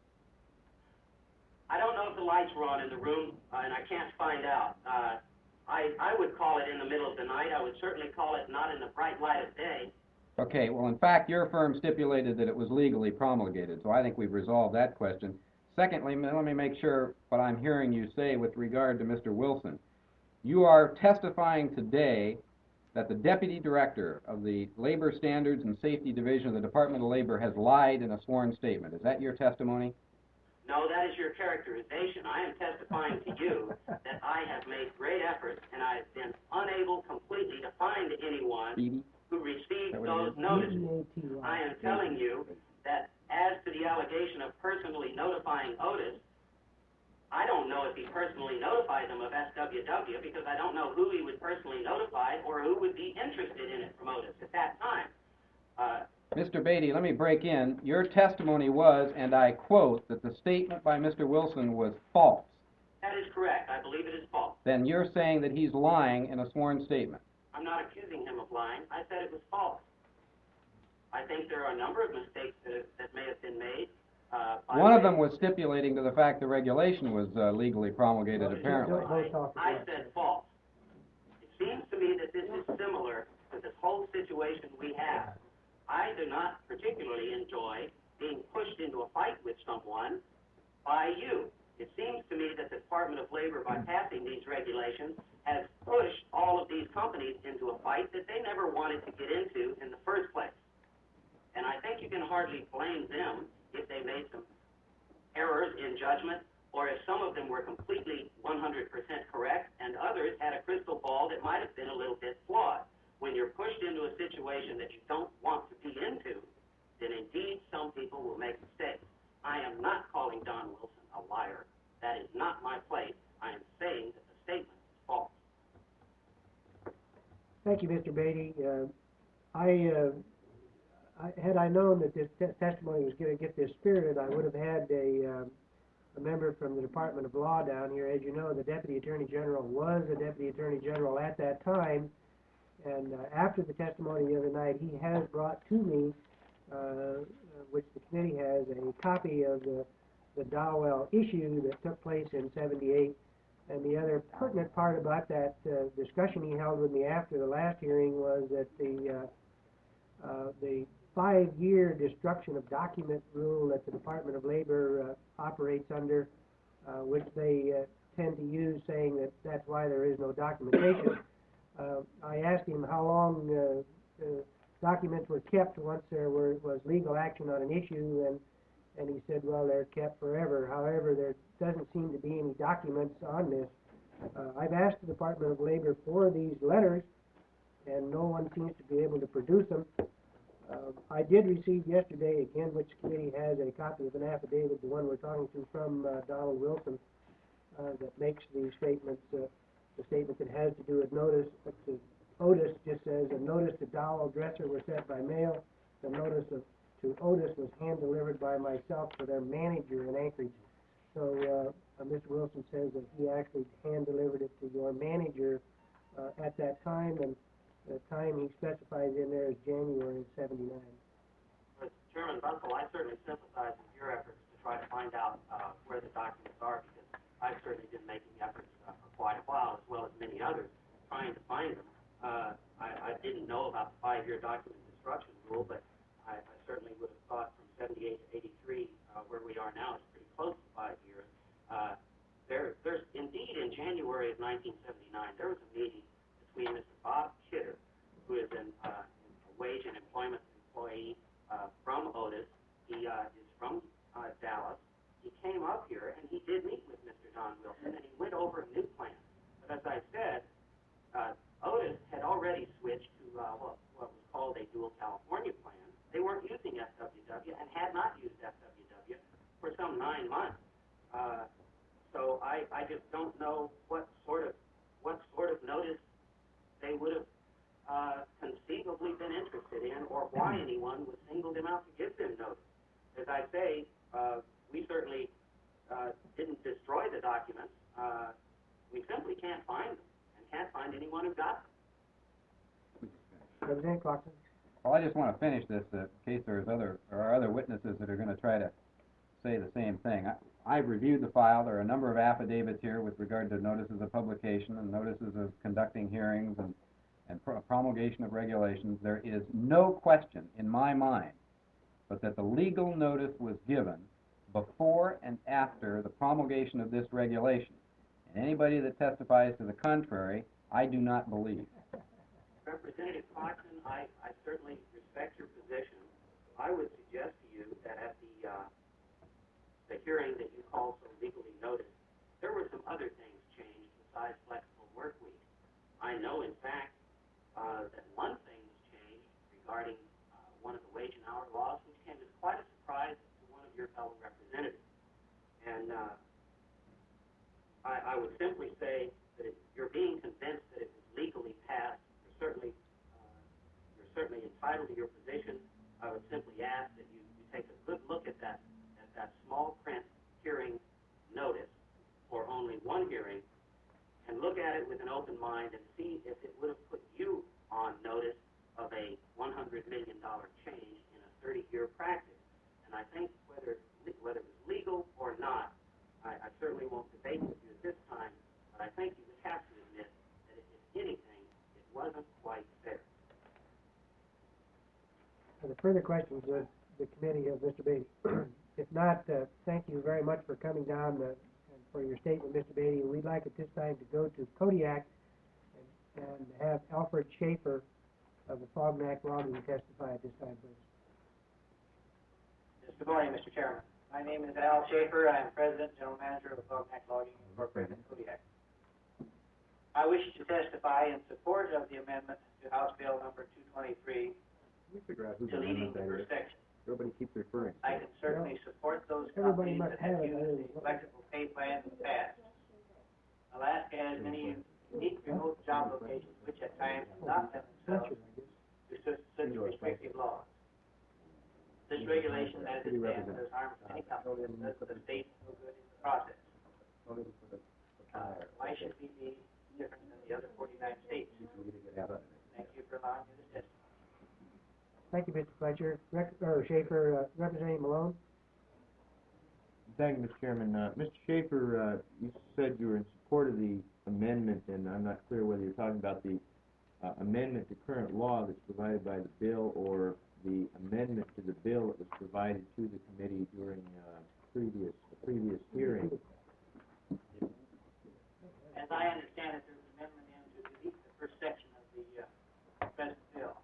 I don't know if the lights were on in the room, uh, and I can't find out. Uh, I, I would call it in the middle of the night. I would certainly call it not in the bright light of day. Okay, well, in fact, your firm stipulated that it was legally promulgated, so I think we've resolved that question. Secondly, let me make sure what I'm hearing you say with regard to Mister Wilson. You are testifying today that the Deputy Director of the Labor Standards and Safety Division of the Department of Labor has lied in a sworn statement. Is that your testimony? No, that is your characterization. I am testifying to you that I have made great efforts, and I've been unable completely to find anyone Beatty? who received Is that what it those is? notices. B E A T Y. I am telling you that as to the allegation of personally notifying Otis, I don't know if he personally notified them of S W W, because I don't know who he would personally notify or who would be interested in it from Otis at that time. Uh, Mister Beatty, let me break in. Your testimony was, and I quote, that the statement by Mister Wilson was false. that is correct. I believe it is false. Then you're saying that he's lying in a sworn statement. I'm not accusing him of lying. I said it was false. I think there are a number of mistakes that, that may have been made. Uh, by One of way- them was stipulating to the fact the regulation was uh, legally promulgated, apparently. Don't both talk I, I at once. said false. It seems to me that this is similar to this whole situation we have. I do not particularly enjoy being pushed into a fight with someone by you. It seems to me that the Department of Labor, by passing these regulations, has pushed all of these companies into a fight that they never wanted to get into in the first place. And I think you can hardly blame them if they made some errors in judgment, or if some of them were completely one hundred percent correct and others had a crystal ball that might have been a little bit flawed. When you're pushed into a situation that you don't want to be into, then indeed some people will make mistakes. I am not calling Don Wilson a liar. That is not my place. I am saying that the statement is false. Thank you, Mister Beatty. Uh, I, uh, I, had I known that this te- testimony was going to get this spirited, I would have had a, um, a member from the Department of Law down here. As you know, the Deputy Attorney General was a Deputy Attorney General at that time, and uh, after the testimony the other night, he has brought to me, uh, which the committee has, a copy of the, the Dowell issue that took place in seventy-eight. And the other pertinent part about that uh, discussion he held with me after the last hearing was that the uh, uh, the five-year destruction of document rule that the Department of Labor uh, operates under, uh, which they uh, tend to use, saying that that's why there is no documentation. Uh, I asked him how long uh, the documents were kept once there were, was legal action on an issue, and and he said, well, they're kept forever. However, there doesn't seem to be any documents on this. Uh, I've asked the Department of Labor for these letters, and no one seems to be able to produce them. Uh, I did receive yesterday, again, which committee has a copy of an affidavit, the one we're talking to, from uh, Donald Wilson, uh, that makes these statements, uh, the statement that has to do with notice. But the Otis just says, a notice to Dowell Dresser was sent by mail. The notice of to Otis was hand-delivered by myself to their manager in Anchorage. So uh, uh, Mister Wilson says that he actually hand-delivered it to your manager uh, at that time, and the time he specifies in there is January seventy-nine. But Chairman Bunsell, I certainly sympathize with your efforts to try to find out uh, where the documents are, because I certainly been making efforts uh, for quite a while, as well as many others, trying to find them. Uh, I, I didn't know about the five-year document destruction rule, but I, I certainly would have thought from seventy-eight to eighty-three, uh, where we are now, is pretty close to five years. Uh, there, there's indeed in January of nineteen seventy-nine, there was a meeting between Mister Bob Kidder, who is an, uh, a wage and employment employee uh, from Otis. He uh, is from uh, Dallas. He came up here and he did meet with Mister Don Wilson, and he went over a new plan. But as I said, uh, Otis had already switched to uh, what, what was called a dual California plan. They weren't using F W W and had not used F W W for some nine months. Uh, so I, I just don't know what sort of what sort of notice they would have uh, conceivably been interested in, or why anyone would single them out to give them notice. As I say, uh, we certainly uh, didn't destroy the documents. Uh, we simply can't find them and can't find anyone who got them. Representative Clarkson. Well, I just want to finish this uh, in case there's other, or are other witnesses that are going to try to say the same thing. I, I've reviewed the file. There are a number of affidavits here with regard to notices of publication and notices of conducting hearings and, and pro promulgation of regulations. There is no question in my mind but that the legal notice was given before and after the promulgation of this regulation. And anybody that testifies to the contrary, I do not believe. Representative Clarkson, I, I certainly respect your position. I would suggest to you that at the uh, the hearing that you call so legally noticed, there were some other things changed besides flexible work week. I know, in fact, uh, that one thing was changed regarding uh, one of the wage and hour laws, which came as quite a surprise to one of your fellow representatives. And uh, I, I would simply say that if you're being convinced that it was legally passed, you're certainly uh, you're certainly entitled to your position. I would simply ask that you, you take a good look at that at that small print hearing notice for only one hearing, and look at it with an open mind and see if it would have put you on notice of a one hundred million dollar change in a thirty-year practice. And I think whether whether it was legal or not, I, I certainly won't debate with you at this time, but I think you would have to admit that if, if anything, it wasn't quite fair. Are there further questions of the committee of Mister Beatty? If not, uh, thank you very much for coming down uh, and for your statement, Mister Beatty. We'd like at this time to go to Kodiak and, and have Alfred Schaefer of the Fognac Logging testify at this time, please. Yes, good morning, Mister Chairman. My name is Al Schaefer. I am President and General Manager of Fognac Logging Incorporated in Kodiak. I wish to testify in support of the amendment to House Bill number two twenty-three, Let me figure out whose deleting amendment the that first is. section. Everybody keeps referring to I it. can certainly support those Everybody companies must that have have it. used the flexible pay plan in the past. Alaska has many unique remote job locations which at times do not lend themselves to such, such restrictive laws. This regulation, as it stands, does harm to any company that does the state no good in the process. Uh, why should we be different than the other forty-nine states? Thank you for allowing me to testify. Thank you, Mister Fletcher. Rec or Schaefer, uh, Representative Malone. Thank you, Mister Chairman. Uh, Mister Schaefer, uh, you said you were in support of the amendment, and I'm not clear whether you're talking about the uh, amendment to current law that's provided by the bill or the amendment to the bill that was provided to the committee during uh, previous the previous hearing. As I understand it, there's an amendment in to delete the first section of the uh, present bill.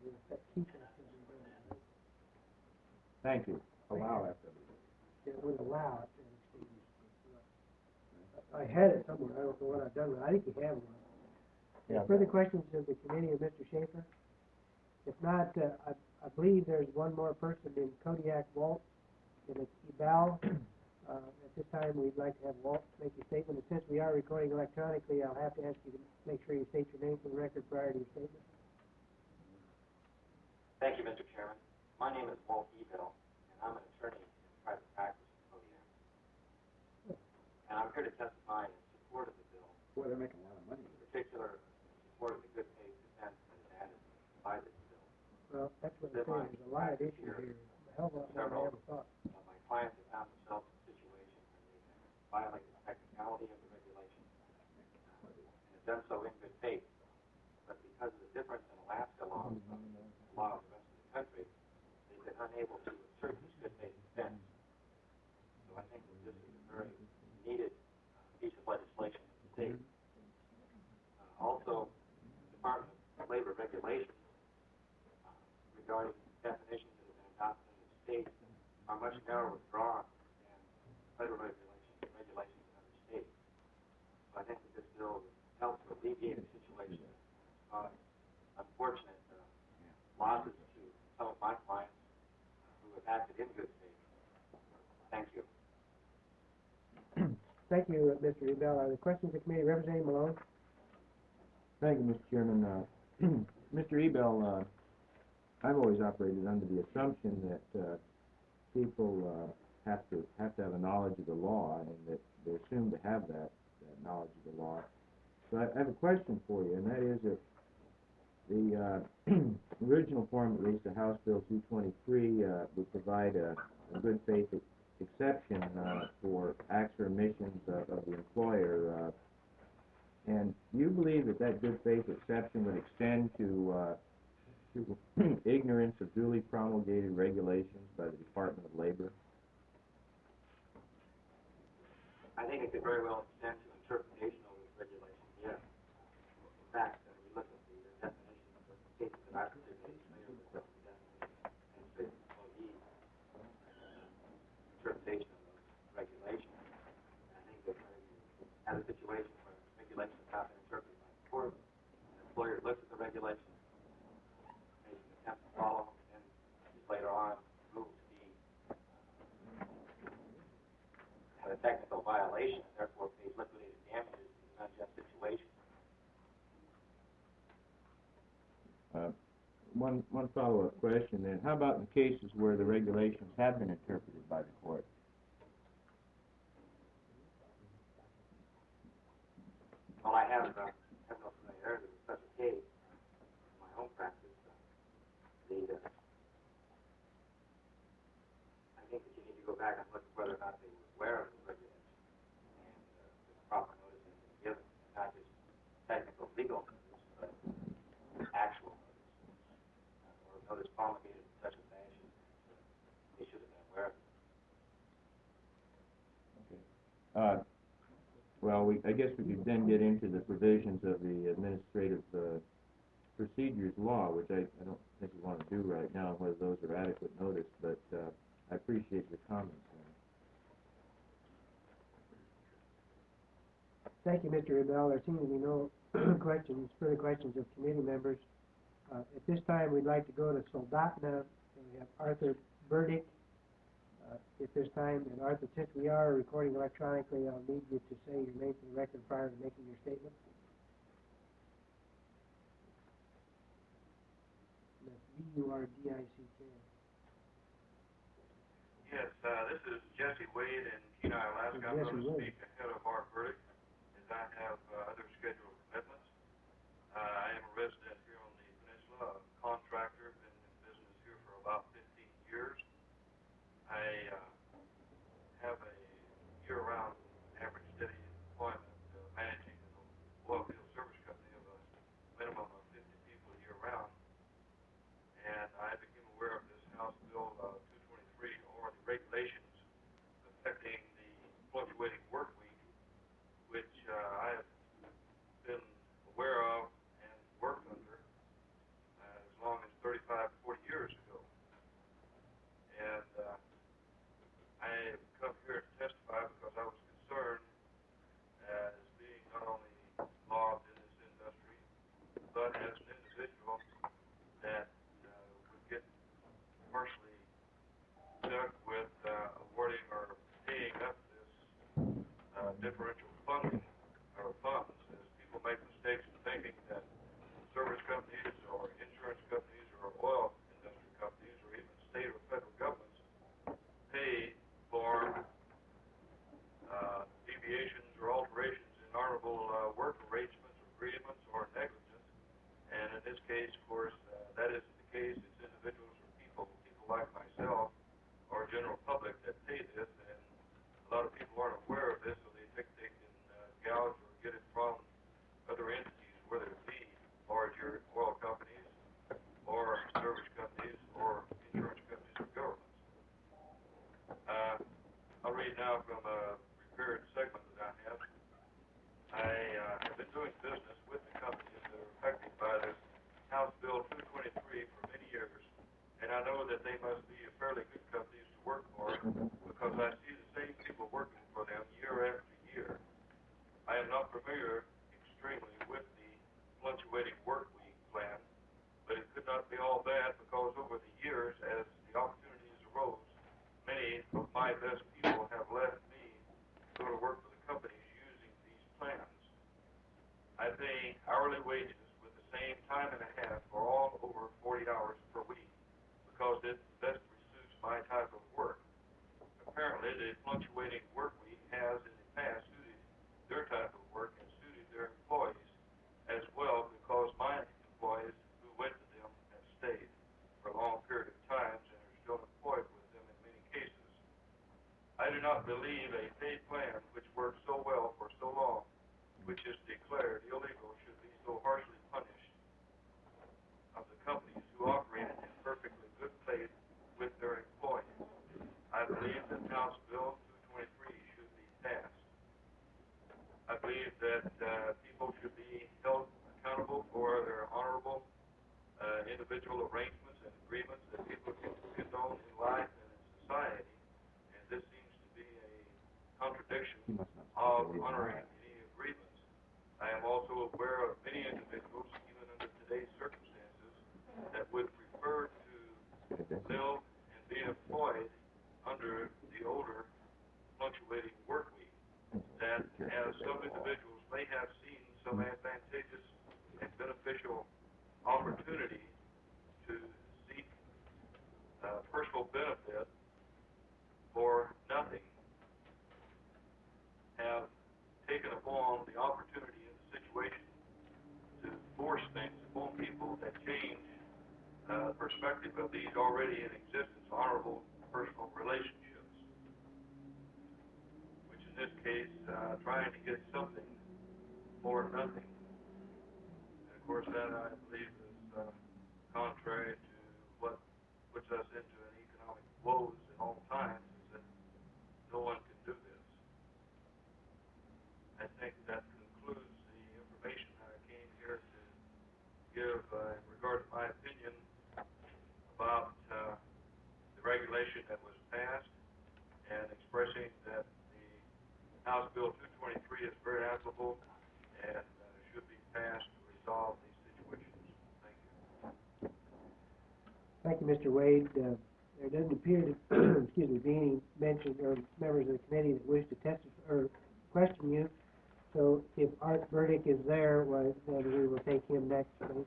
Thank you. Allow F W. It would allow it. I had it somewhere. I don't know what I've done with it. I think you have one. Yeah. Further questions of the committee of Mister Schaefer? If not, uh, I, I believe there's one more person in Kodiak, Walt, and it's Ebal. Uh, at this time, we'd like to have Walt make a statement. And since we are recording electronically, I'll have to ask you to make sure you state your name for the record prior to your statement. Thank you, Mister Chairman. My name is Walt Ebel, and I'm an attorney in private practice in Kodiak. And I'm here to testify in support of the bill. Boy, they're making a lot of money. In particular, in support of the good faith defense that is added by this bill. Well, that's what I'm saying. There's a lot of issues here. A hell of a lot more than I ever thought. Uh, my clients have found themselves in a situation where they have violated technicalities constitutionality of the regulation, uh, and have done so in good faith. But because of the difference in Alaska laws from the law of the rest of the country, they've been unable to assert this good faith defense. So I think that this is a very needed uh, piece of legislation in the state. Uh, also, Department of Labor regulations uh, regarding definitions that have been adopted in the state are much narrower drawn than federal regulations, regulations in other states. So I think that this bill would help to alleviate the situation that caused unfortunate uh, losses to some of my clients uh, who have acted in good faith. Thank you. Thank you, uh, Mister Ebel. Are there questions of the committee? Representative Malone? Thank you, Mister Chairman. Uh, Mister Ebel, uh, I've always operated under the assumption that uh, people uh, have to have to have a knowledge of the law, and that they're assumed to have that, that knowledge of the law. So I, I have a question for you, and that is that the uh, original form, at least the House Bill two twenty-three, uh, would provide a, a good faith exception uh, for acts or omissions of, of the employer. Uh, and do you believe that that good faith exception would extend to uh, to ignorance of duly promulgated regulations by the Department of Labor? I think it could very well extend to interpretation of those regulations, yes. In fact, uh, when you look at the uh, definitions of the cases that I'm particularly familiar with, the definition of administrative employee, uh, interpretation of those regulations, and I think that when you have a situation where regulations have not been interpreted by the court, an employer looks at the regulations, makes an attempt to follow them, and then just later on rules to be uh, a technical violation, and therefore pays liquidated damages in an unjust situation. Uh, one one follow-up question then. How about in cases where the regulations have been interpreted by the court? Well, I have, uh, have no familiarity with such a case uh, in my own practice. Uh, the, uh, I think that you need to go back and look at whether or not they were aware of the regulations and uh, the proper notice has been given, and not just technical legal notice, but actual notice, uh, or notice promulgated in such a fashion that uh, they should have been aware of it. Okay. Uh, well, we, I guess we could then get into the provisions of the Administrative uh, Procedures Law, which I, I don't think we want to do right now, whether those are adequate notice, but uh, I appreciate your comments on it. Thank you, Mister Ebel. There seem to be no questions, further questions of committee members. Uh, at this time, we'd like to go to Soldotna, and we have Arthur Burdick. Uh, at this time, and Arthur, since we are recording electronically, I'll need you to say your name for the record prior to making your statement. That's B U R D I C K. Yes, uh, this is Jesse Wade in Kenai, Alaska. I'm going to speak ahead of Art Burdick, as I have uh, other scheduled commitments. Uh, I am a resident here on the peninsula, a contractor, been in business here for about fifteen years. I uh, have a year-round average steady employment uh, managing an oil field service company of a minimum of fifty people year-round. And I became aware of this House Bill uh, two twenty-three, or the regulations affecting the fluctuating work week, which uh, I have been aware of and worked under uh, as long as thirty-five, forty years ago. And uh, I have come here to testify because I was concerned as being not only involved in this industry, but as an individual that uh, would get partially stuck with uh, awarding or paying up this uh, differential funding or funds, as people make mistakes in thinking that service companies or insurance companies or oil industry companies or even state or federal governments pay for uh, deviations or alterations in honorable uh, work arrangements or agreements or negligence. And in this case, of course, uh, that isn't the case. It's individuals or people, people like myself or general public that pay this, and a lot of people aren't aware of this, so they think they can out or get it from other entities, whether it be larger oil companies or service companies or insurance companies or governments. Uh, I'll read now from a prepared segment that I have. I uh, have been doing business with the companies that are affected by this House Bill two twenty-three for many years, and I know that they must be fairly good companies to work for because I see the same people working for them year after year. I am not familiar extremely with the fluctuating work week plan, but it could not be all bad because over the years, as the opportunities arose, many of my best people have left me to go to work for the companies using these plans. I pay hourly wages with the same time and a half for all over forty hours per week because it best suits my type of work. Apparently, the fluctuating work week has in the past suited their type of work and suited their employees as well because my employees who went to them have stayed for a long period of times and are still employed with them in many cases. I do not believe a paid plan which worked so well for so long, which is declared illegal, should be so harshly punished of the companies who operated in perfectly good faith with their employees. I believe that House Bill two twenty-three should be passed. I believe that uh, people should be held accountable for their honorable uh, individual arrangements and agreements that people can condone in life and in society, and this seems to be a contradiction of honoring any agreements. I am also aware of many individuals, even under today's circumstances, that would prefer to live and be employed under the older fluctuating work week, that as some individuals may have seen some advantageous and beneficial opportunity to seek uh, personal benefit for nothing, have taken upon the opportunity and the situation to force things upon people that change uh, perspective of these already in existence honorable personal relationships, which in this case, uh, trying to get something for nothing. And of course, that I believe is uh, contrary to what puts us into an economic woes at all times, is that no one can do this. I think that concludes the information that I came here to give uh, in regard to my opinion about uh, the regulation that was passed and expressing that the House Bill two twenty-three is very applicable and uh, should be passed to resolve these situations. Thank you. Thank you, Mister Wade. Uh, there doesn't appear to, excuse me, be any mention or members of the committee that wish to testify or question you. So if Art Burdick is there, well, then we will take him next, please.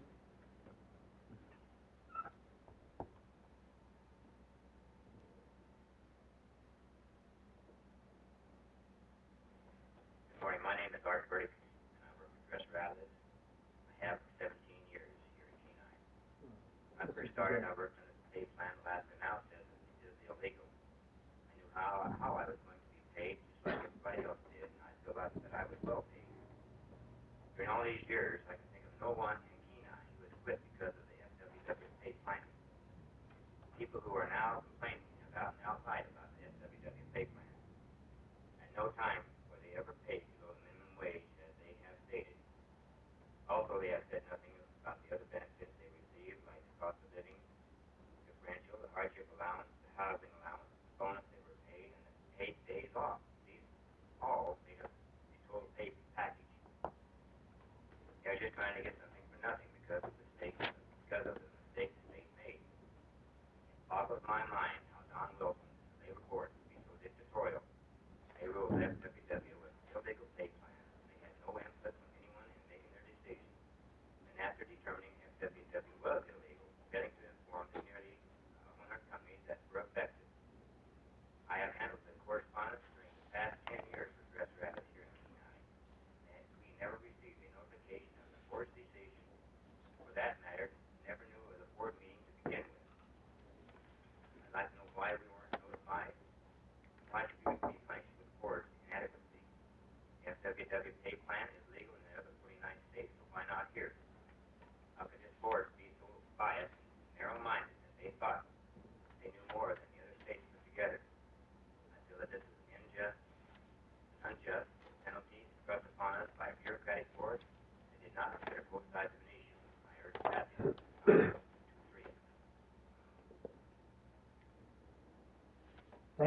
Good morning. My name is Art Burdick, and I work for Dresser Atlas. I have for seventeen years here at Kenai. When I first started, I worked on the pay plan. Alaska now says it is illegal. I knew how how I was going to be paid, just like everybody else did, and I feel like that I was well paid. During all these years, I can think of no one in Kenai who has quit because of the F W W pay plan. People who are now complaining have gotten outside about the F W W pay plan. At no time were they ever paid below the minimum wage as they have stated. Also, they have said nothing about the other benefits they receive, like the cost of living differential, the hardship allowance, the housing allowance, the bonus they were paid, and the paid days off. These all made up the total pay package. They're just trying to get something for nothing because of the mistakes, because of the mistakes that they made. It boggles my mind how Don Wilson and the labor board could be so dictatorial. They ruled F W W was an illegal pay plan, and they had no input from anyone in making their decision. And after determining F W W was illegal, failing to inform the nearly uh, one hundred companies that were affected. I have handled the correspondence during the past ten years with Dresser Atlas here in Kenai, and we never received a notification of the forced decision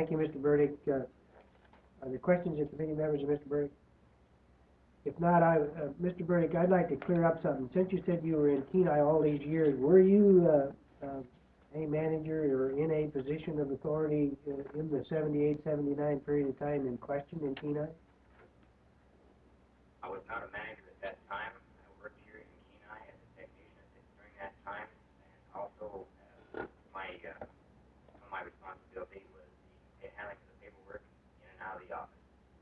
Thank you, Mister Burdick. Uh, are there questions of committee members of Mister Burdick? If not, I, uh, Mister Burdick, I'd like to clear up something. Since you said you were in Kenai all these years, were you uh, uh, a manager or in a position of authority uh, in the seventy-eight, seventy-nine period of time in question in Kenai? I was not a manager at that time. I worked here in Kenai as a technician during that time, and also uh, my uh, some of my responsibility was the handling of the paperwork in and out of the office.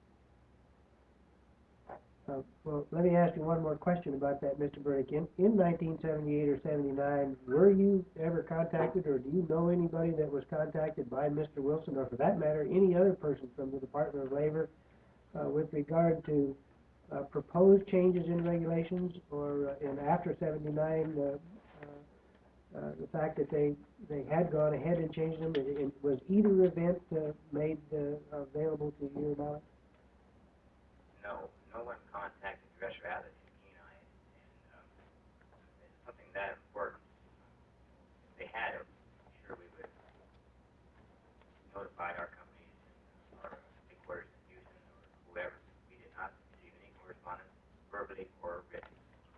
Uh, well, let me ask you one more question about that, Mister Burdick. In, in nineteen seventy-eight or seventy-nine, were you ever contacted, or do you know anybody that was contacted by Mister Wilson, or for that matter, any other person from the Department of Labor uh, with regard to uh, proposed changes in regulations, or uh, in after seventy-nine, uh, uh, uh, the fact that they, they had gone ahead and changed them? It, it, was either event uh, made uh, available to your knowledge? No, no one contacted Dresser Atlas in Kenai, and um, it's something that important. If they had, I'm sure we would have notified our companies and our headquarters in Houston or whoever. We did not receive any correspondence, verbally or written.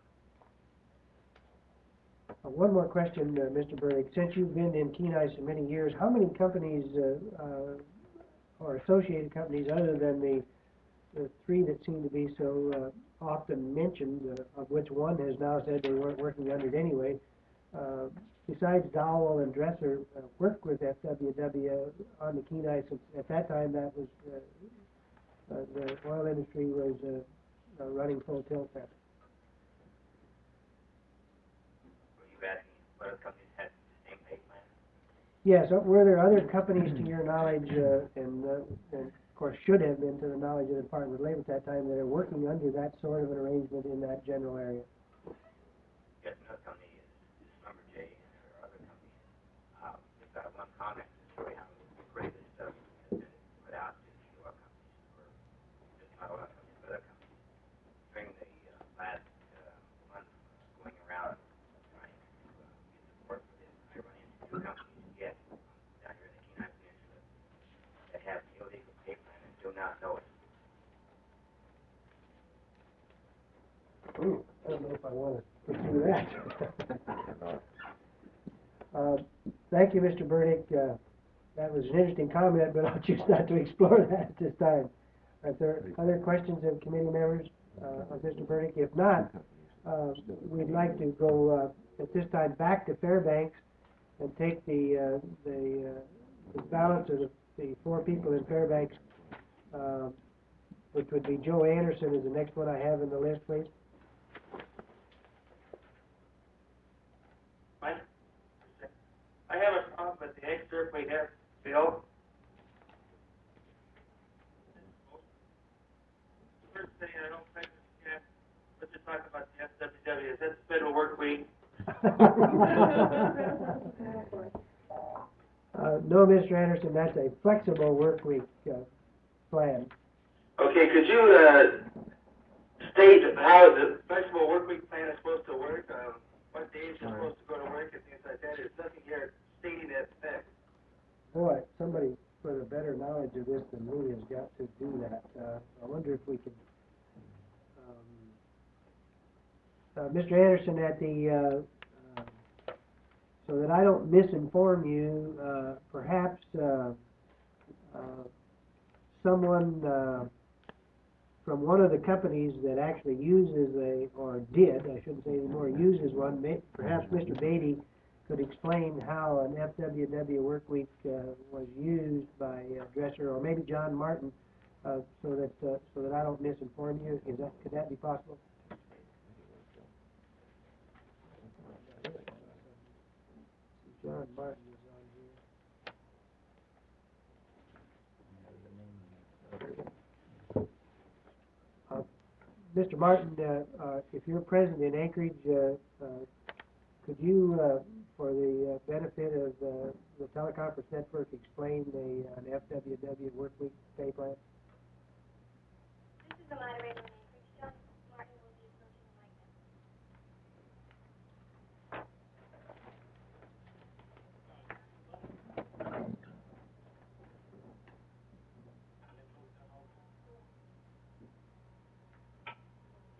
Uh, one more question, uh, Mister Burdick. Since you've been in Kenai so many years, how many companies uh, uh, or associated companies, other than the, the three that seem to be so uh, often mentioned, uh, of which one has now said they weren't working under it anyway, uh, besides Dowell and Dresser, uh, worked with F W W on the Kenai, since at that time that was uh, uh, the oil industry was uh, uh, running full tilt there. Were you asking what other companies had the same pay plan? Yes, uh, were there other companies to your knowledge, uh, and, uh, and of course should have been to the knowledge of the Department of Labor at that time, that are working under that sort of an arrangement in that general area? Yes, another company is, is Schlumberger, and there are other companies. Uh, we've got one comment to show you how great this stuff has been put out to the oil companies, or just not oil companies, but other companies. During the uh, last uh, month going around trying to uh, get support for this, I run into two companies yet down here in the Kenai Peninsula that have illegal pay plan and do not know it. Ooh, I don't know if I want to pursue that. uh, thank you, Mister Burdick. Uh, that was an interesting comment, but I'll choose not to explore that at this time. Are there other questions of committee members uh, of Mister Burdick? If not, uh, we'd like to go uh, at this time back to Fairbanks and take the uh, the, uh, the balance of the, the four people in Fairbanks, uh, which would be Joe Anderson is the next one I have in the list, please. I have a problem with the excerpt we have, Bill. First thing, I don't think we can, let's just talk about the F W W. Is that the federal work week? uh, no, Mister Anderson, that's a flexible work week uh, plan. Okay, could you uh, state how the flexible work week plan is supposed to work? Um, what days you're supposed to go to work and things like that? There's nothing here stating that fact. Boy, somebody with a better knowledge of this than me has got to do that. Uh, I wonder if we could. Um, uh, Mister Anderson, at the uh, uh, so that I don't misinform you, uh, perhaps uh, uh, someone uh, from one of the companies that actually uses a, or did, I shouldn't say anymore, uses one, may, perhaps Mister Beatty could explain how an F W W work week uh, was used by uh, Dresser, or maybe John Martin, uh, so that uh, so that I don't misinform you. Is that, could that be possible? John Martin is on here. Uh, Mister Martin, uh, uh, if you're present in Anchorage, uh, uh, could you, uh, for the uh, benefit of uh, the teleconference network, explain the uh, an F W W work week pay plan? This is the moderator in Anchorage. John Martin will be approaching the mic now.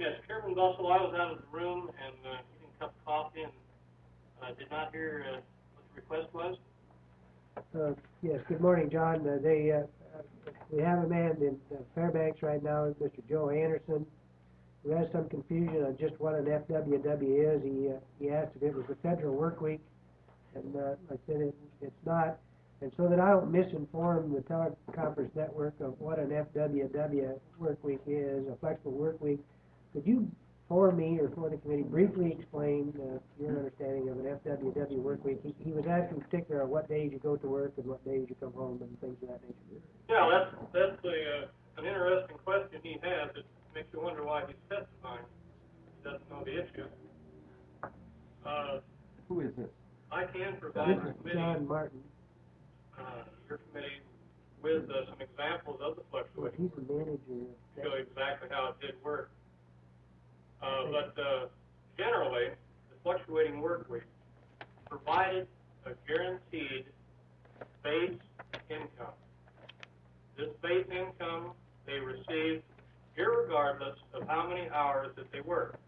Yes, Chairman Bussell, I was out of the room and uh, getting a cup of coffee and uh, did not hear uh, what the request was. Uh, yes, good morning, John. Uh, they, uh, uh, we have a man in uh, Fairbanks right now, Mister Joe Anderson, who has some confusion on just what an F W W is. He, uh, he asked if it was a federal work week, and uh, I said it, it's not. And so that I don't misinform the teleconference network of what an F W W work week is, a flexible work week, could you, for me or for the committee, briefly explain uh, your understanding of an F W W work week? He, he was asking in particular on what days you go to work and what days you come home and things of that nature. Yeah, that's that's a, uh, an interesting question he has. It makes you wonder why he's testifying. He doesn't know the issue. Uh, Who is this? I can provide the This is committee, John Martin. uh, your committee, with uh, some examples of the Well, fluctuating he's work the week, manager. to show exactly how it did work. Uh, but uh, generally, the fluctuating work week provided a guaranteed base income. This base income they received irregardless of how many hours that they worked.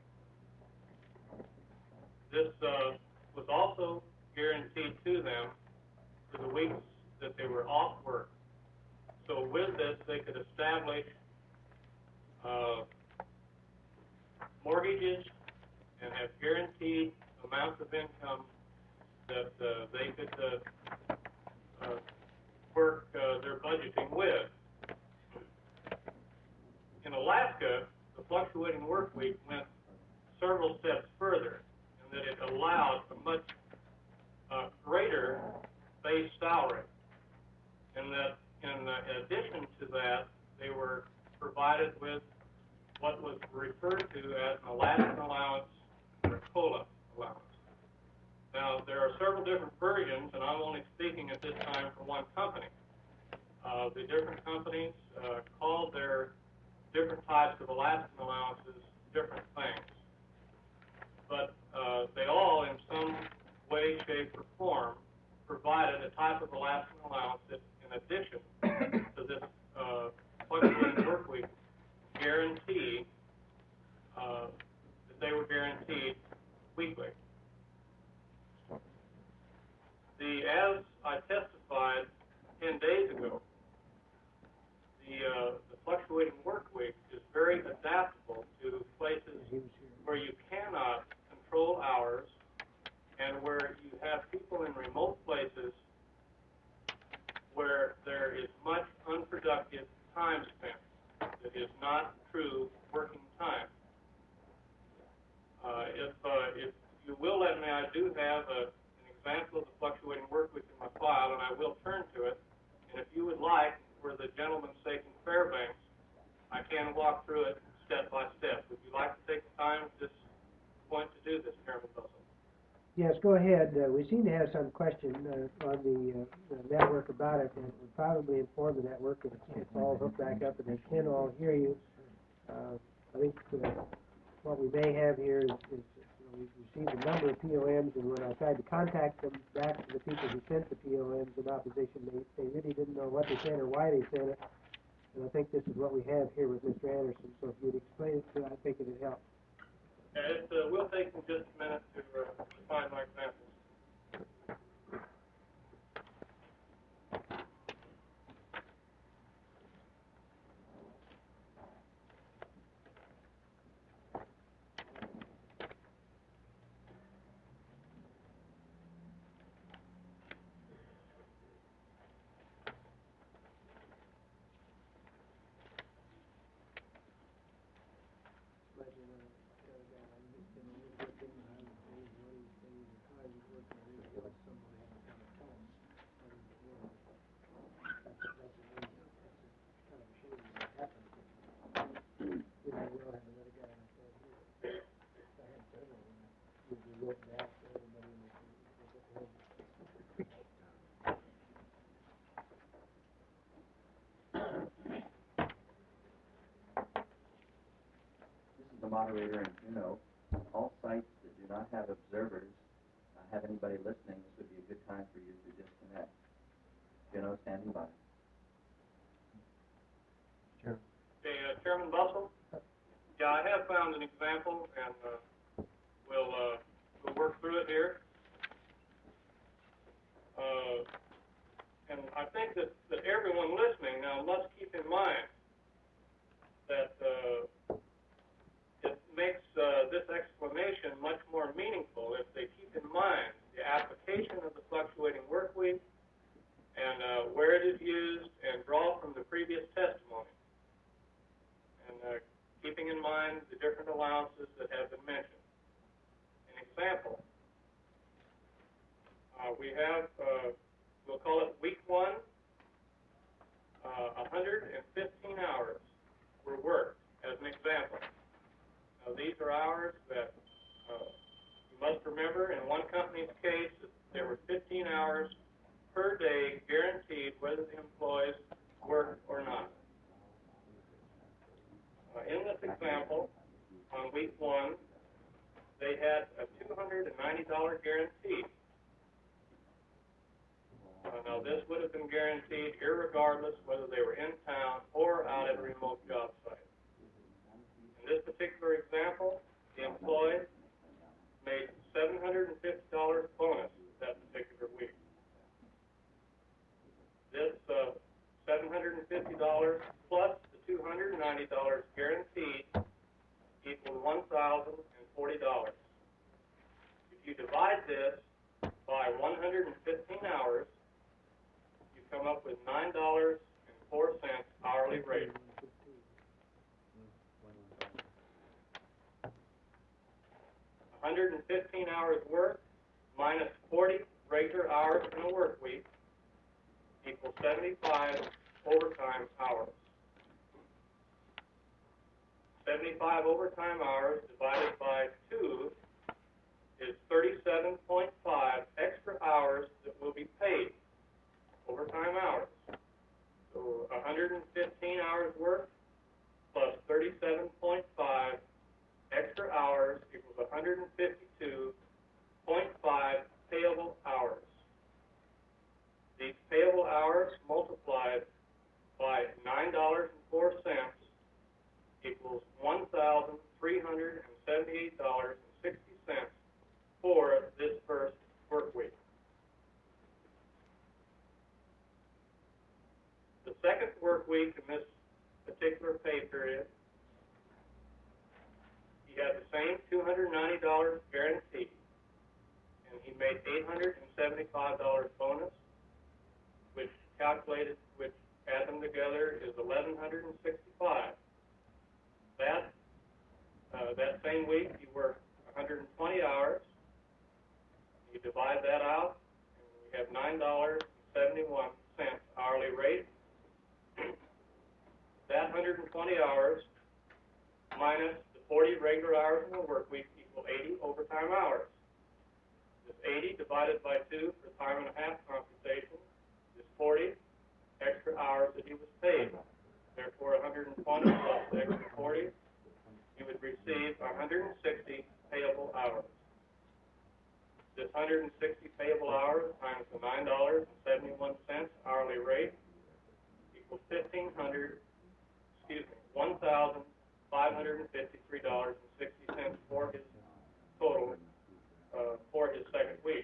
This uh, was also guaranteed to them for the weeks that they were off work. So with this, they could establish uh, mortgages and have guaranteed amounts of income that uh, they could uh, uh, work uh, their budgeting with. In Alaska, the fluctuating work week went several steps further in that it allowed a much uh, greater base salary, and that in uh, addition to that, they were provided with what was referred to as an Alaskan allowance or a COLA allowance. Now, there are several different versions, and I'm only speaking at this time for one company. Uh, the different companies uh, called their different types of Alaskan allowances different things. But uh, they all, in some way, shape, or form, provided a type of Alaskan allowance that, in addition to this uh, fluctuating work week, guarantee uh, that they were guaranteed weekly. The, as I testified ten days ago, the, uh, the fluctuating work week is very adaptable to places where you cannot control hours and where you have people in remote places where there is much unproductive time spent that is not true working time. Uh, if, uh, if you will let me, I do have a, an example of the fluctuating work week in my file, and I will turn to it. And if you would like, for the gentleman's sake in Fairbanks, I can walk through it step by step. Would you like to take the time at this point to do this, Chairman Bussell? Yes, go ahead. Uh, we seem to have some question uh, on the, uh, the network about it, and we'll probably inform the network if it's, it's all hooked back up and they can all hear you. Uh, I think uh, what we may have here is, is you know, we've received a number of P O Ms, and when I tried to contact them back to the people who sent the P O Ms in opposition, they, they really didn't know what they sent or why they sent it. And I think this is what we have here with Mister Anderson. So if you'd explain it to I think it would help. Yeah, it uh, will take me just a minute to, uh, to find my examples. The moderator in Juneau, all sites that do not have observers, uh, have anybody listening, this would be a good time for you to disconnect. Juneau, standing by. Sure. Okay, uh, Chairman Bussell, yeah, I have found an example, and uh, we'll uh, we'll work through it here. Uh, and I think that, that everyone listening now must keep in mind that uh, it makes uh, this explanation much more meaningful if they keep in mind the application of the fluctuating work week and uh, where it is used, and draw from the previous testimony. And uh, keeping in mind the different allowances that have been mentioned. An example, uh, we have, uh, we'll call it week one, uh, one hundred fifteen hours were worked, as an example. Now, these are hours that uh, you must remember, in one company's case, there were fifteen hours per day guaranteed whether the employees worked or not. Uh, in this example, on week one, they had a two hundred ninety dollars guarantee. Uh, now, this would have been guaranteed irregardless whether they were in town or out at a remote job site. In this particular example, the employee made seven hundred fifty dollars bonus that particular week. This uh, seven hundred fifty dollars plus the two hundred ninety dollars guaranteed equals one thousand forty dollars. If you divide this by one hundred fifteen hours, you come up with nine dollars and four cents hourly rate. one hundred fifteen hours work minus forty regular hours in a work week equals seventy-five overtime hours. seventy-five overtime hours divided by two is thirty-seven point five extra hours that will be paid, overtime hours. So one hundred fifteen hours work plus thirty-seven point five extra hours equals one hundred fifty-two point five payable hours. These payable hours multiplied by nine dollars and four cents equals one thousand three hundred seventy-eight dollars and sixty cents for this first work week. The second work week in this particular pay period, he had the same two hundred ninety dollars guarantee, and he made eight hundred seventy-five dollars bonus, which calculated, which add them together is eleven sixty-five. That uh, that same week he worked one hundred twenty hours. You divide that out, and we have nine dollars and seventy-one cents hourly rate. That one hundred twenty hours minus the forty regular hours in the work week equal eighty overtime hours. This eighty divided by two for time and a half compensation is forty extra hours that he was paid. Therefore, one hundred twenty plus the extra forty, you would receive one hundred sixty payable hours. This one hundred sixty payable hours times the nine dollars and seventy-one cents hourly rate equals fifteen hundred, excuse me, one thousand five hundred fifty-three dollars and sixty cents for his total uh, for his second week.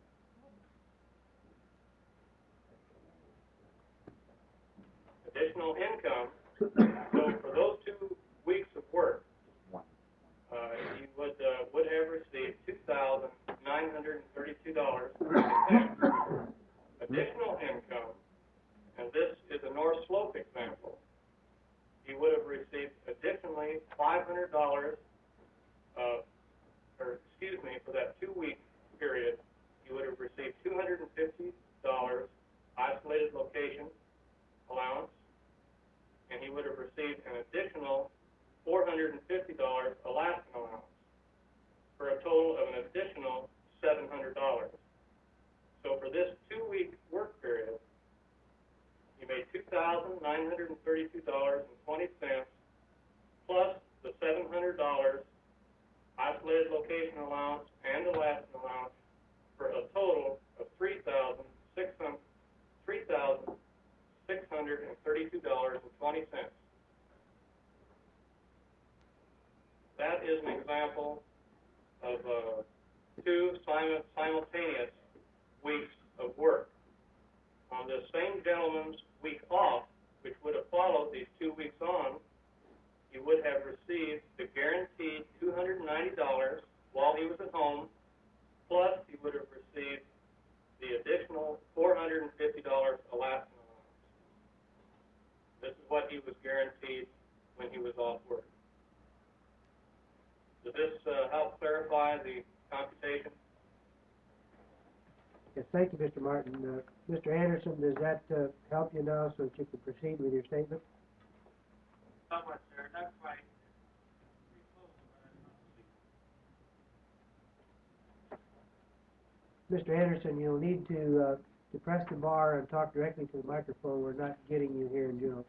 Additional income, so for those two weeks of work, uh, he would uh, would have received two thousand nine hundred thirty-two dollars and fifty cents. Additional income, and this is a North Slope example, he would have received additionally five hundred dollars, uh, or excuse me, for that two-week period, he would have received two hundred fifty dollars isolated location allowance, and he would have received an additional four hundred fifty dollars Alaskan allowance, for a total of an additional seven hundred dollars. So for this two-week work period, he made two thousand nine hundred thirty-two dollars and twenty cents plus the seven hundred dollars isolated location allowance and Alaskan allowance, for a total of three thousand six hundred thirty-two dollars and twenty cents. is an example of uh, two simu- simultaneous weeks of work. On the same gentleman's week off, which would have followed these two weeks on, he would have received the guaranteed two hundred ninety dollars while he was at home, plus he would have received the additional four hundred fifty dollars Alaskan allowance. This is what he was guaranteed when he was off work. Does this uh, help clarify the computation? Yes, thank you, Mister Martin. Uh, Mister Anderson, does that uh, help you now so that you can proceed with your statement? Somewhat, sir, not quite. Mister Anderson, you'll need to, uh, to press the bar and talk directly to the microphone. We're not getting you here in Juneau.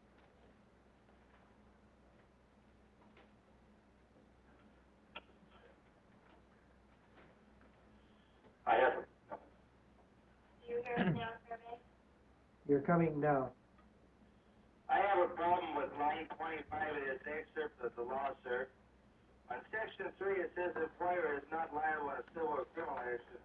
I have, Do you hear us now, Fairbanks? You're coming now. I have a problem with line twenty-five of this excerpt of the law, sir. On section three, it says employer is not liable in a civil or criminal action.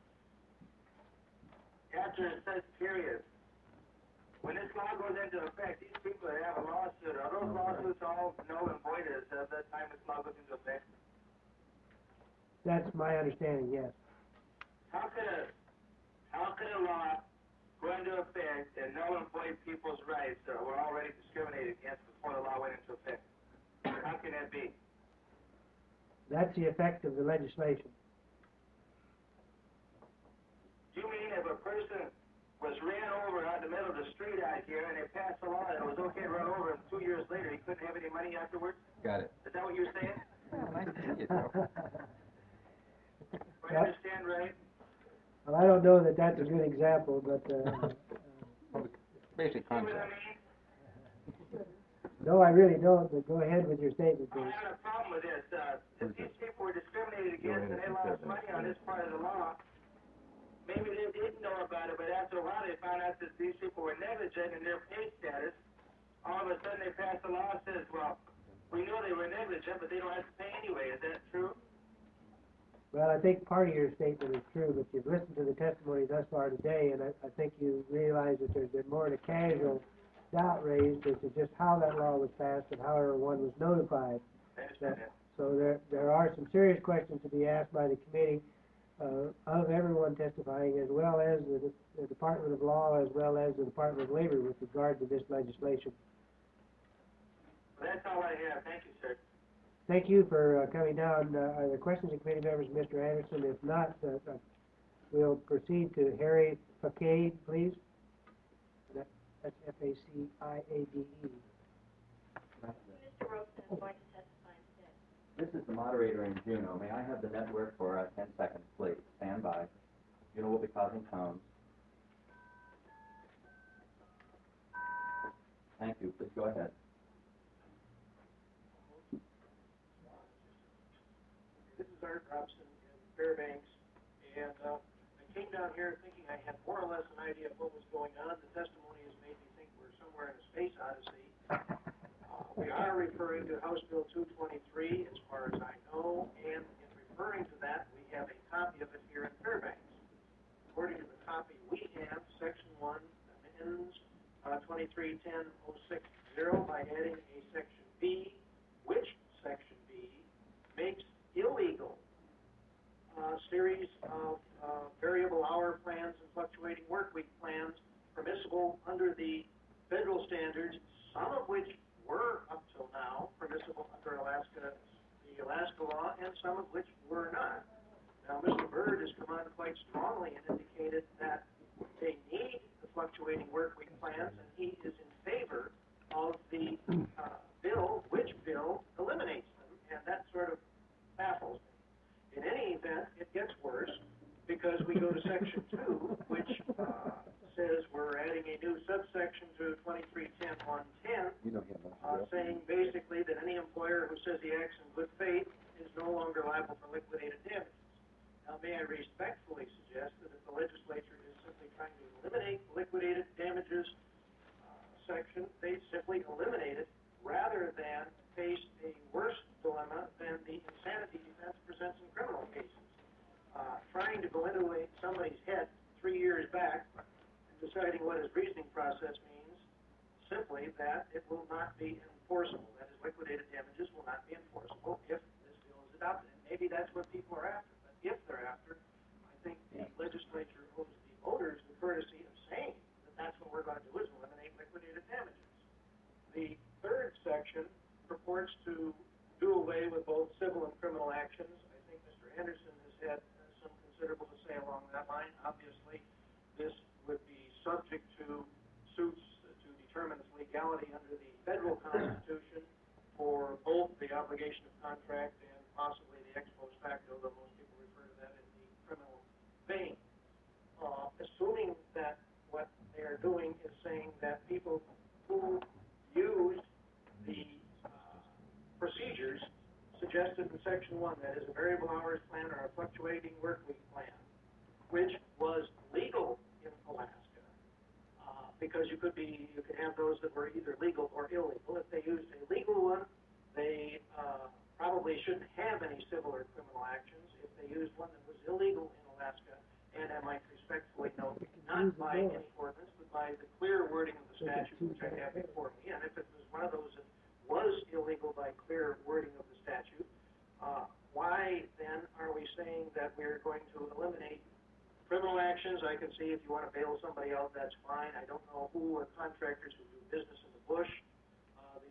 After it says period, when this law goes into effect, these people that have a lawsuit, are those lawsuits all null and void at the time this law goes into effect? That's my understanding, yes. How could a, how could a law go into effect and null and void people's rights that were already discriminated against before the law went into effect? How can that be? That's the effect of the legislation. You mean if a person was ran over out in the middle of the street out here and they passed a law that it was okay to run over him two years later, he couldn't have any money afterwards? Got it. Is that what you're saying? Oh, nice to see you, Joe. Do I understand right? Well, I don't know that that's a good example, but uh, Basic See what I concept. mean? no, I really don't. But go ahead with your statement, I'm please. having a problem with this. Uh, if these people were discriminated against and they lost money on this part of the law, maybe they didn't know about it, but after a while they found out that these people were negligent in their pay status. All of a sudden they passed a law that says, well, we know they were negligent, but they don't have to pay anyway. Is that true? Well, I think part of your statement is true, but you've listened to the testimony thus far today, and I, I think you realize that there's been more than a casual doubt raised as to just how that law was passed and how everyone was notified. I understand that. So there, there are some serious questions to be asked by the committee uh, of everyone testifying, as well as the, the Department of Law, as well as the Department of Labor with regard to this legislation. Well, that's all I have. Thank you, sir. Thank you for uh, coming down. Uh, are there questions of committee members, Mister Anderson? If not, uh, uh, we'll proceed to Harry Facade, please. That, that's F A C I A D E. Mister Rosen is going to testify instead. This is the moderator in Juneau. May I have the network for uh, ten seconds, please? Stand by. Juneau will be causing sounds. Thank you. Please go ahead. This is Art Robson in Fairbanks, and uh, I came down here thinking I had more or less an idea of what was going on. The testimony has made me think we're somewhere in a space odyssey. Uh, we are referring to House Bill two twenty-three, as far as I know, and in referring to that, we have a copy of it here in Fairbanks. According to the copy we have, Section one amends uh, twenty-three ten oh six zero by adding a Section B, which Section B makes illegal uh, series of uh, variable hour plans and fluctuating work week plans permissible under the federal standards, some of which were up till now permissible under Alaska, the Alaska law, and some of which were not. Now, Mister Byrd has come on quite strongly and indicated that they need the fluctuating work week plans, and he is in favor of the uh, bill, which bill eliminates them, and that sort of baffles me. In any event, it gets worse because we go to Section two, which uh, says we're adding a new subsection to twenty-three ten one ten, uh, saying basically that any employer who says he acts in good faith is no longer liable for liquidated damages. Now, may I respectfully suggest that if the legislature is simply trying to eliminate liquidated damages uh, section, they simply eliminate it rather than face a worse dilemma than the insanity defense presents in criminal cases. Uh, trying to go into a, somebody's head three years back and deciding what his reasoning process means, simply that it will not be enforceable. That is, liquidated damages will not be enforceable if this bill is adopted. And maybe that's what people are after. But if they're after, I think the legislature owes the voters the courtesy of saying that that's what we're going to do, is eliminate liquidated damages. The third section purports to do away with both civil and criminal actions. I think Mister Anderson has had uh, some considerable to say along that line. Obviously, this would be subject to suits uh, to determine its legality under the federal constitution for both the obligation of contract and possibly the ex post facto, though most people refer to that in the criminal vein. Uh, assuming that what they are doing is saying that people who use the uh, procedures suggested in section one, that is a variable hours plan or a fluctuating work week plan, which was legal in Alaska, uh, because you could be, you could have those that were either legal or illegal. If they used a legal one, they uh, probably shouldn't have any civil or criminal actions. If they used one that was illegal in Alaska, and I might respectfully note, not by any ordinance, but by the clear wording of the statute, which I have before me, and if it was one of those that was illegal by clear wording of the statute, uh, why then are we saying that we're going to eliminate criminal actions? I can see if you want to bail somebody out, that's fine. I don't know who are contractors who do business in the bush